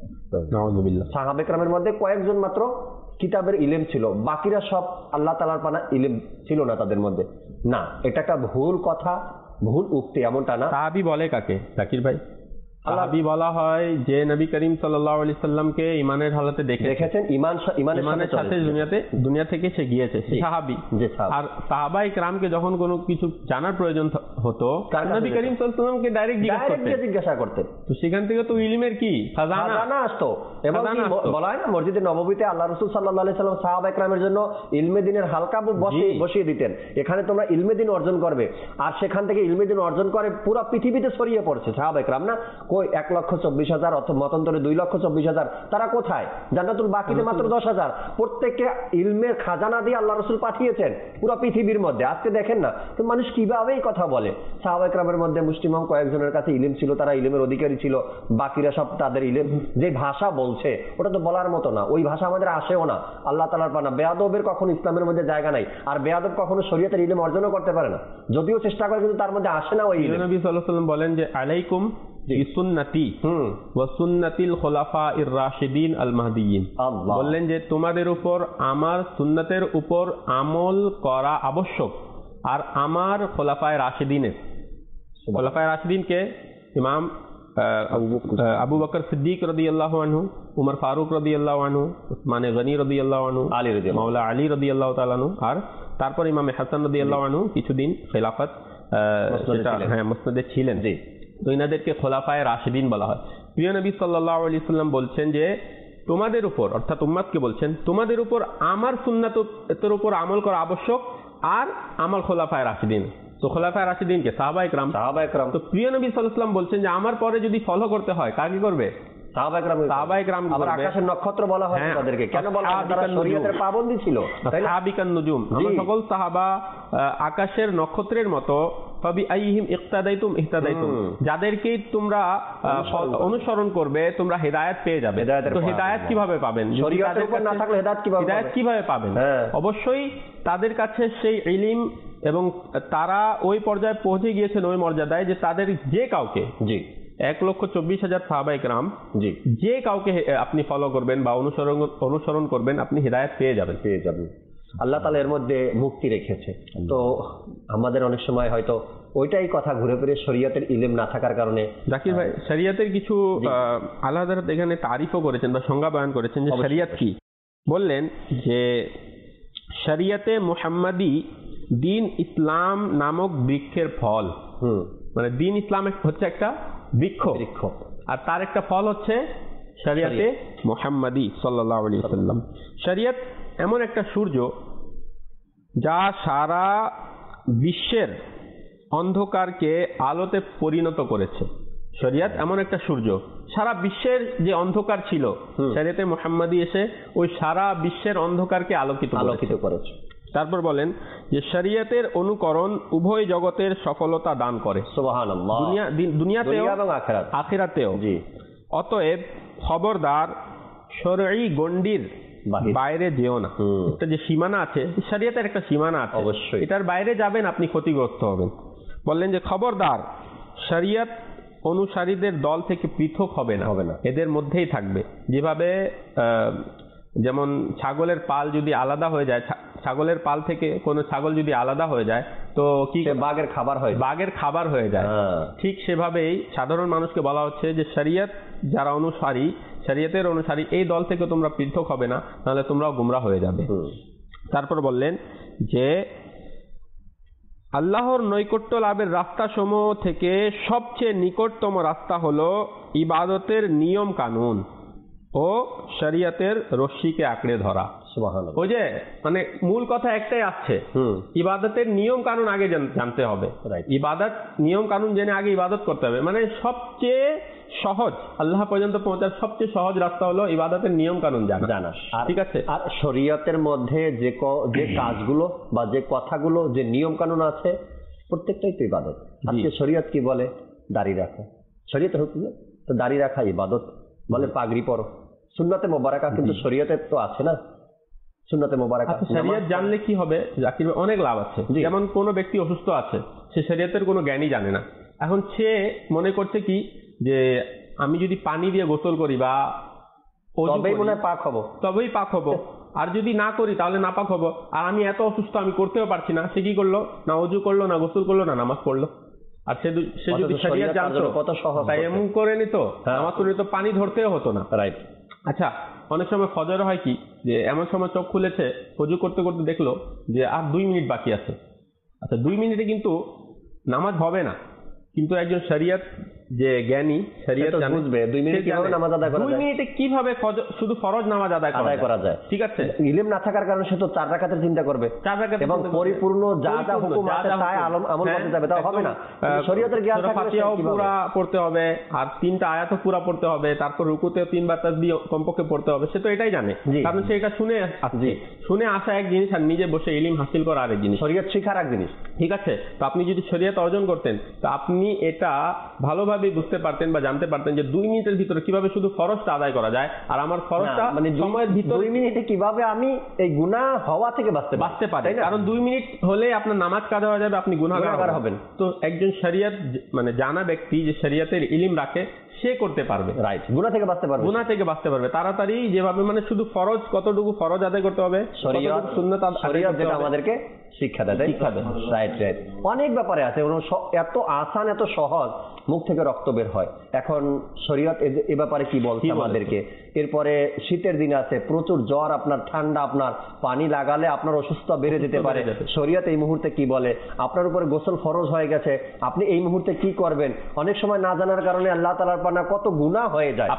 সাহাবা একরামের মধ্যে কয়েকজন মাত্র কিতাবের ইলম ছিল, বাকিরা সব আল্লাহ তাআলার পানা ইলম ছিল না তাদের মধ্যে। না, এটা একটা ভুল কথা, ভুল উক্তি, এমনটা না। সাহাবী বলে কাকে জাকির ভাই? সাহাবী বলা হয় যে নবী করিম সাল্লাল্লাহু আলাইহি সাল্লামকে ঈমানের হালতে দেখেছেন, ঈমানের সাথে দুনিয়া থেকে সে গিয়েছে, সে সাহাবী। আর সাহাবায়ে কেরামকে যখন কোনো কিছু জানার প্রয়োজন হতো নবী করিম সাল্লাল্লাহু আলাইহি সাল্লামকে ডাইরেক্ট জিজ্ঞাসা করতেন। তো সেখান থেকে তো ইলমের কি খাজানা আসতো। এবং বলা হয় না মসজিদে নববীতে আল্লাহ রাসূল সাল্লাল্লাহু আলাইহি সাল্লাম সাহাবায়ে কেরামের জন্য ইলমে দিনের হালকা বসিয়ে দিতেন, এখানে তোমরা ইলমে দিন অর্জন করবে। আর সেখান থেকে ইলমে দিন অর্জন করে পুরো পৃথিবীতে ছড়িয়ে পড়ছে সাহাবায়ে কেরাম। না, কই 1,24,000 অথবা মতান্তরে 2,24,000, তারা কোথায়? জান্নাতুল বাকিতে মাত্র 10,000। প্রত্যেককে ইলমের খাজানা দিয়ে আল্লাহ রাসূল পাঠিয়েছেন পুরো পৃথিবীর মধ্যে। আজকে দেখেন না তো মানুষ কিভাবে এই কথা বলে। সাহাবায়ে কেরামের মধ্যে মুসলিম কয়েকজনের কাছে ইলম ছিল, তারা ইলমের অধিকারী ছিল, বাকিরা সব তাদের ইলম যে ভাষা বলছে ওটা তো বলার মতো না, ওই ভাষা আমাদের আসেও না, আল্লাহ তাআলার পানা। বেয়াদবের কখনো ইসলামের মধ্যে জায়গা নাই, আর বেয়াদব কখনো শরীয়তের ইলম অর্জনও করতে পারে না, যদিও চেষ্টা করে কিন্তু তার মধ্যে আসে না ওই ইলম। নবী সাল্লাল্লাহু আলাইহি সাল্লাম বলেন যে আলাইকুম বিসুন্নতি ওয়া সুন্নাতিল খুলাফায়ে রাশিদিন আল মাহদিয়িন। বললেন যে তোমাদের উপর আমার সুন্নতের উপর আমল করা আবশ্যক, আর আমার খোলাফায়ে রাশিদিনের, খোলাফায়ে রাশিদিনকে ইমাম আবু বকর সিদ্দিক রাদিয়াল্লাহু আনহু, উমর ফারুক রাদিয়াল্লাহু আনহু, উসমানে গনি রাদিয়াল্লাহু আনহু, মাওলা আলী রাদিয়াল্লাহু তাআলা আনহু, আর তারপর ইমাম হাসান রাদিয়াল্লাহু আনহু কিছুদিন খেলাফত মুসনদে ছিলেন। তো ইনাদেরকে খোলাফায়ে রাশিদিন বলা হয়। প্রিয় নবী সাল্লাল্লাহু আলাইহি সাল্লাম বলছেন যে তোমাদের উপর, অর্থাৎ উম্মতকে বলছেন, তোমাদের উপর আমার সুন্নাতের উপর আমল করা আবশ্যক, আর আমার খোলাফায়ে রাশিদিন। তো খোলাফায়ে রাশিদিনকে সাহাবায়ে কেরাম। তো প্রিয় নবী সাল্লাল্লাহু আলাইহি ওয়াসাল্লাম বলছেন যে আমার পরে যদি ফলো করতে হয় কাকে করবে? সাহাবায়ে কেরাম। আবার আকাশের নক্ষত্র বলা হয় তাদেরকে, কেন বলা হয়? তারা শরীয়তের পাবন্দী ছিল। সাহাবিকান নুজুম, আমরা সকল সাহাবা আকাশের নক্ষত্রের মতো। ফাবিআইহিম ইক্তাদাইতুম ইহতাদাইতুম, যাদেরকে তোমরা অনুসরণ করবে তোমরা হেদায়েত পেয়ে যাবে। তো হেদায়েত কিভাবে পাবেন? শরীয়তের উপর না থাকলে হেদায়েত কিভাবে পাবেন? অবশ্যই তাদের কাছে সেই ইলম, এবং তারা ওই পর্যায়ে পৌঁছে গিয়েছেন ওই মর্যাদায় যে তাদের যে কাউকে, 1,24,000 সাহাবায়ে কেরাম, যে কাউকে আপনি ফলো করবেন বা অনুসরণ করবেন আপনি হেদায়েত পেয়ে যাবেন। আল্লাহ তাআলা এর মধ্যে মুক্তি রেখেছে। তো আমাদের অনেক সময় হয়তো ওইটাই কথা ঘুরে ফিরে শরীয়তের ইলম না থাকার কারণে। জাকির ভাই, শরীয়তের কিছু আল্লাহ তাআলা এখানে তারিফও করেছেন বা সংজ্ঞা বয়ান করেছেন যে শরীয়ত কি। বললেন যে শরীয়তে মুহাম্মাদি দিন ইসলাম নামক বৃক্ষের ফল। মানে দিন ইসলাম হচ্ছে একটা বৃক্ষ, আর তার একটা ফল হচ্ছে শরীয়তে মুহাম্মাদি সাল্লাল্লাহু আলাইহি ওয়াসাল্লাম। শরীয়ত এমন একটা সূর্য যা সারা বিশ্বের অন্ধকারকে আলোতে পরিণত করেছে। শরীয়ত এমন একটা সূর্য, সারা বিশ্বের যে অন্ধকার ছিল শরীয়তে মুহাম্মাদি এসে ওই সারা বিশ্বের অন্ধকারকে আলোকিত করেছে। তারপর বলেন যে শরীয়তের অনুকরণ উভয় জগতের সফলতা দান করে। সুবহানাল্লাহ। দুনিয়াতেও এবং আখিরাতেও। অতএব খবরদার শরঈ গণ্ডির বাইরে যেও না। একটা যে সীমানা আছে, শরীয়তের একটা সীমানা আছে, অবশ্যই এটার বাইরে যাবেন আপনি ক্ষতিগ্রস্ত হবেন। বললেন যে খবরদার শরীয়ত অনুসারীদের দল থেকে পৃথক হবে না, এদের মধ্যেই থাকবে। যেভাবে যেমন ছাগলের পাল যদি আলাদা হয়ে যায়, ছাগলের পাল থেকে কোনো ছাগল যদি আলাদা হয়ে যায় তো কি বাঘের খাবার হয়ে যায়, ঠিক সেভাবেই সাধারণ মানুষকে বলা হচ্ছে যে শরীয়ত যারা অনুসারী, শরীয়তের অনুসারী, এই দল থেকে তোমরা পৃথক হবে না, তাহলে তোমরাও গুমরা হয়ে যাবে। তারপর বললেন যে আল্লাহর নৈকট্য লাভের রাস্তা সমূহ থেকে সবচেয়ে নিকটতম রাস্তা হলো ইবাদতের নিয়ম কানুন ও শরীয়তের রশ্মিকে আঁকড়ে ধরা। সুবহানাল্লাহ। ওই যে মানে মূল কথা একটাই আসছে, ইবাদতের নিয়ম কানুন আগে জানতে হবে। ইবাদত নিয়ম কানুন জেনে আগে ইবাদত করতে হবে। মানে সবচেয়ে সহজ, আল্লাহ পর্যন্ত পৌঁছার সবচেয়ে সহজ রাস্তা হলো ইবাদতের নিয়ম কানুন জানা। ঠিক আছে। আর শরীয়তের মধ্যে যে কাজগুলো বা যে কথাগুলো, যে নিয়ম কানুন আছে, প্রত্যেকটাই তো ইবাদত। আজকে শরীয়ত কি বলে? দাড়ি রাখো। শরীয়তের হুকুম তো দাড়ি রাখা ইবাদত। বলে পাগড়ি পরো, সুন্নাতে মোবারকা, কিন্তু শরীয়তে তো আছে না। সুন্নতে মোবারকা। আচ্ছা, শরিয়ত জানলে কি হবে জাকির ভাই? অনেক লাভ আছে। যেমন কোনো ব্যক্তি অসুস্থ আছে, সে শরিয়তের কোনো জ্ঞানই জানে না, এখন সে মনে করছে কি যে আমি যদি পানি দিয়ে গোসল করি বা তবেই মনে হয় পাক হবো, তবেই পাক হবো, আর যদি না করি তাহলে নাপাক হবো। আর আমি এত অসুস্থ, আমি করতেও পারছি না। সে কি করলো? না অজু করলো, না গোসল করলো, না নামাজ পড়লো। আর সে যদি শরিয়ত জানতো কত সহজ, তাই এমন করে নিত, নামাজ পড়লে তো পানি ধরতেও হতো না। রাইট। আচ্ছা, অনেক সময় ফজর হয় কি যে এমন সময় চোখ খুলেছে, অজু করতে করতে দেখলো যে আর 2 মিনিট বাকি আছে। আচ্ছা, 2 মিনিটে কিন্তু নামাজ হবে না, কিন্তু একজন শরিয়ত যে জ্ঞানী, শরিয়ত বুঝবে 2 মিনিটে কিভাবে নামাজ আদায় করা যায়, 2 মিনিটে কিভাবে শুধু ফরজ নামাজ আদায় করা যায়। ঠিক আছে, ইলম না থাকার কারণে সে তো 4 রাকাতের চিন্তা করবে, 4 রাকাত, এবং পরিপূর্ণ যা যা হুকুম আছে তাই আমল করতে যাবে, তা হবে না। শরীয়তের জ্ঞান থাকলে ফাতিহাও পুরো পড়তে হবে, আর 3টা আয়াতও পুরো পড়তে হবে, তারপর রুকুতে 3 বার তাসবিহ কমপক্ষে পড়তে হবে। সে তো এটাই জানে, কারণ সে এটা শুনে আসা এক জিনিস, আর নিজে বসে ইলম হাসিল করা আরেক জিনিস, শরীয়ত শিখার এক জিনিস। ঠিক আছে, তো আপনি যদি শরীয়ত অর্জন করতেন, তো আপনি এটা ভালোভাবে বুঝতে পারতেন বা জানতে পারতেন যে 2 মিনিটের ভিতরে কিভাবে শুধু ফরজটা আদায় করা যায়, আর আমার ফরজটা মানে সময়ের ভিতরে 2 মিনিটে কিভাবে আমি এই গুনাহ হওয়া থেকে বাঁচতে পারি। কারণ 2 মিনিট হলে আপনার নামাজ কাজা হয়ে যাবে, আপনি গুনাহগার হবেন। তো একজন শরিয়ত মানে জানা ব্যক্তি যে শরিয়তের ইলম রাখে, সে করতে পারবে। রাইট, গুনাহ থেকে বাঁচতে পারবে, তাড়াতাড়ি যেভাবে, মানে শুধু ফরজ কতটুকু ফরজ আদায় করতে হবে, শরিয়ত সুন্নাত শরিয়ত যেটা আমাদেরকে শিক্ষা দেয়। রাইট। অনেক ব্যাপারে আছে, এত আসান, এত সহজ, মুখ থেকে রক্ত বের হয়। এখন শরিয়ত এ ব্যাপারে কি বলছে আমাদেরকে? এরপরে শীতের দিন আছে, প্রচুর জ্বর, আপনার ঠান্ডা, আপনার পানি লাগালে আপনার অসুস্থতা বেড়ে যেতে পারে। শরিয়ত এই মুহূর্তে কি বলে? আপনার উপরে গোসল ফরজ হয়ে গেছে, আপনি এই মুহূর্তে কি করবেন? অনেক সময় না জানার কারণে আল্লাহ তাআলার পানা কত গুনাহ হয়ে যায়।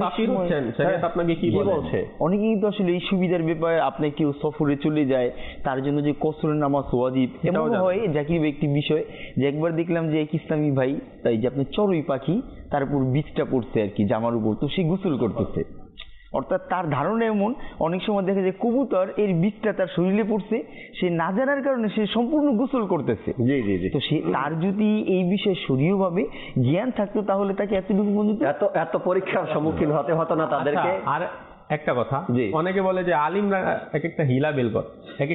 আপনাকে কি বলছে? অনেকেই কিন্তু আসলে এই সুবিধার ব্যাপারে, আপনি কেউ সফরে চলে যায়, তার জন্য যে কসরের নামাজ ওয়াজিব, এমন হয় জাকির একটি বিষয় যে একবার দেখলাম যে এক ইসলামী ভাই, তাই যে আপনি চড়ুই পাখি, তার উপর বীজটা পড়ছে আর কি জামার উপর, তো সে গোসল করতেছে। অর্থাৎ তার ধারণা এমন, অনেক সময় দেখা যায় কবুতর এর বীজটা তার শরীরে পড়ছে, সে না জানার কারণে সে সম্পূর্ণ গোসল করতেছে। তো সে তার যদি এই বিষয়ে শরীয় ভাবে জ্ঞান থাকতো, তাহলে তাকে এতটুকু পর্যন্ত এত পরীক্ষার সম্মুখীন হতে হতো না তাদেরকে। আর একটা কথা, অনেকে বলে যে আলিমরা এক একটা হিলা বের করে,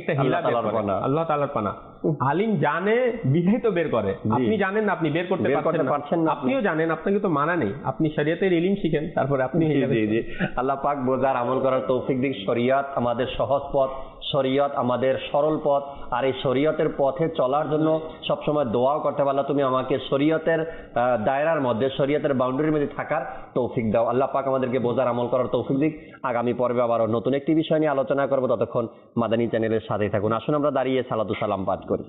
আল্লাহ তাআলার পানা। আলিম জানে বিধাই তো বের করে, আপনি জানেন না, আপনি বের করতে পারছেন না। আপনিও জানেন, আপনাকে তো মানা নেই, আপনি শরিয়তের ইলম শিখেন, তারপরে আপনি আল্লাহ পাক বোঝার আমল করার তৌফিক দিক। শরিয়ত আমাদের সহজ পথ, শরিয়ত আমাদের সরল পথ, আর এই শরিয়তের পথে চলার জন্য সবসময় দোয়াও করতে পারলা, তুমি আমাকে শরিয়তের দায়রার মধ্যে, শরিয়তের বাউন্ডারির মধ্যে থাকার তৌফিক দাও। আল্লাহ পাক আমাদেরকে বোঝার আমল করার তৌফিক দিক। আগামী পর্বে আবার নতুন একটি বিষয় নিয়ে আলোচনা করবো, ততক্ষণ মাদানী চ্যানেলের সাথেই থাকুন। আসুন আমরা দাঁড়িয়ে সালাতু সালাম পাঠ করি।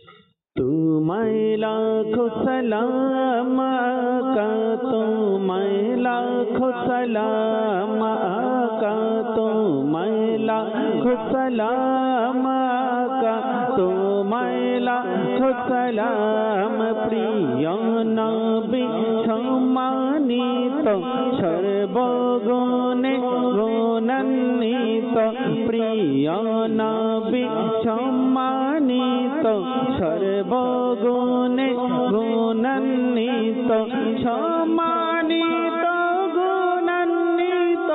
तुम्हारे लाखों सलाम आका, तुम्हारे लाखों सलाम आका, तुम्हारे लाखों सलाम आका, तुम्हारे लाखों सलाम। प्रिय नबी सम्मानित, सर्वगुणे गुणान्वित, प्रिय नबी सम्मानित, सर्वगुणे गुणान्वित, सम्मानित गुणान्वित,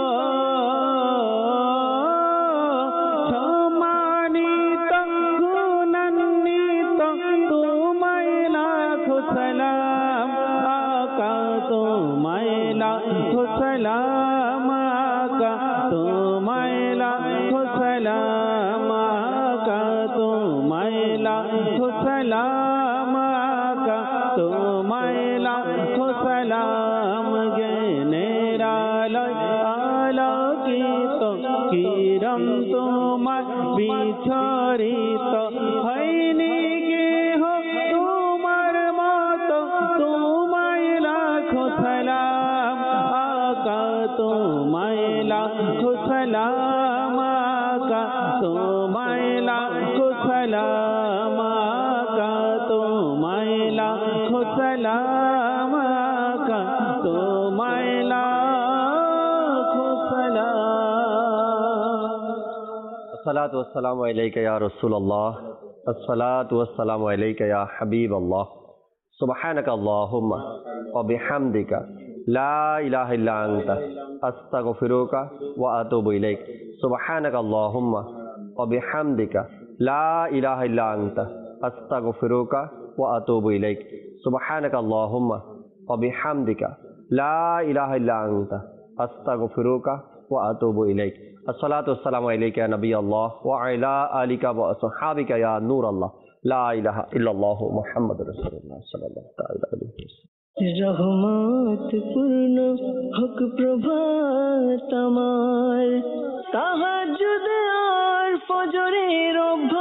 सम्मानित गुणान्वित। तुम्हारे लाखों सलाम आका, तुम्हारे लाखों सलाम आका, तुम्हारे लाखों सलाम आका, तुम्हारे लाखों सलाम आका, तुम्हारे लाखों सलाम। ज्ञानेरालय आलोकित किरण তোমার বিছরিত, হয়নি কেহ তোমার মতো, তোমায় লাখো সালাম আকা, তোমায় লাখো সালাম আকা, তোমায় লাখো সালাম আকা, তোমায় লাখো সালাম আকা, তোমায় লাখো সালাম। আসসালাতু ওয়াসসালামু আলাইকা ইয়া রাসূলুল্লাহ, আসসালাতু ওয়াসসালামু আলাইকা ইয়া হাবিবাল্লাহ, সুবহানাকা আল্লাহুম্মা ওয়া বিহামদিকা লা ইলাহা ইল্লা আনতা আস্তাগফিরুকা ওয়া আতুবু ইলাইক। সুবহানাকা আল্লাহুম্মা ওয়া বিহামদিকা লা ইলাহা ইল্লা আনতা আস্তাগফিরুকা ওয়া আতুবু ইলাইক সুবহানাকা আল্লাহুম্মা ওয়া বিহামদিকা লা ইলাহা ইল্লা আনতা আস্তাগফিরুকা ওয়া আতুবু ইলাইক আসসালাতু ওয়াসসালামু আলাইকা ইয়া নবিয়াল্লাহ ওয়া আলা আলিকা ওয়া আসহাবিকা ইয়া নূরাল্লাহ লা ইলাহা ইল্লাল্লাহ মুহাম্মাদুর রাসূলুল্লাহ সাল্লাল্লাহু তাআলা আলাইহি ওয়াসাল্লাম। রহমত পূর্ণ হোক প্রভাত আমার, তাহাজ্জুদ আর ফজরের অভ্যাস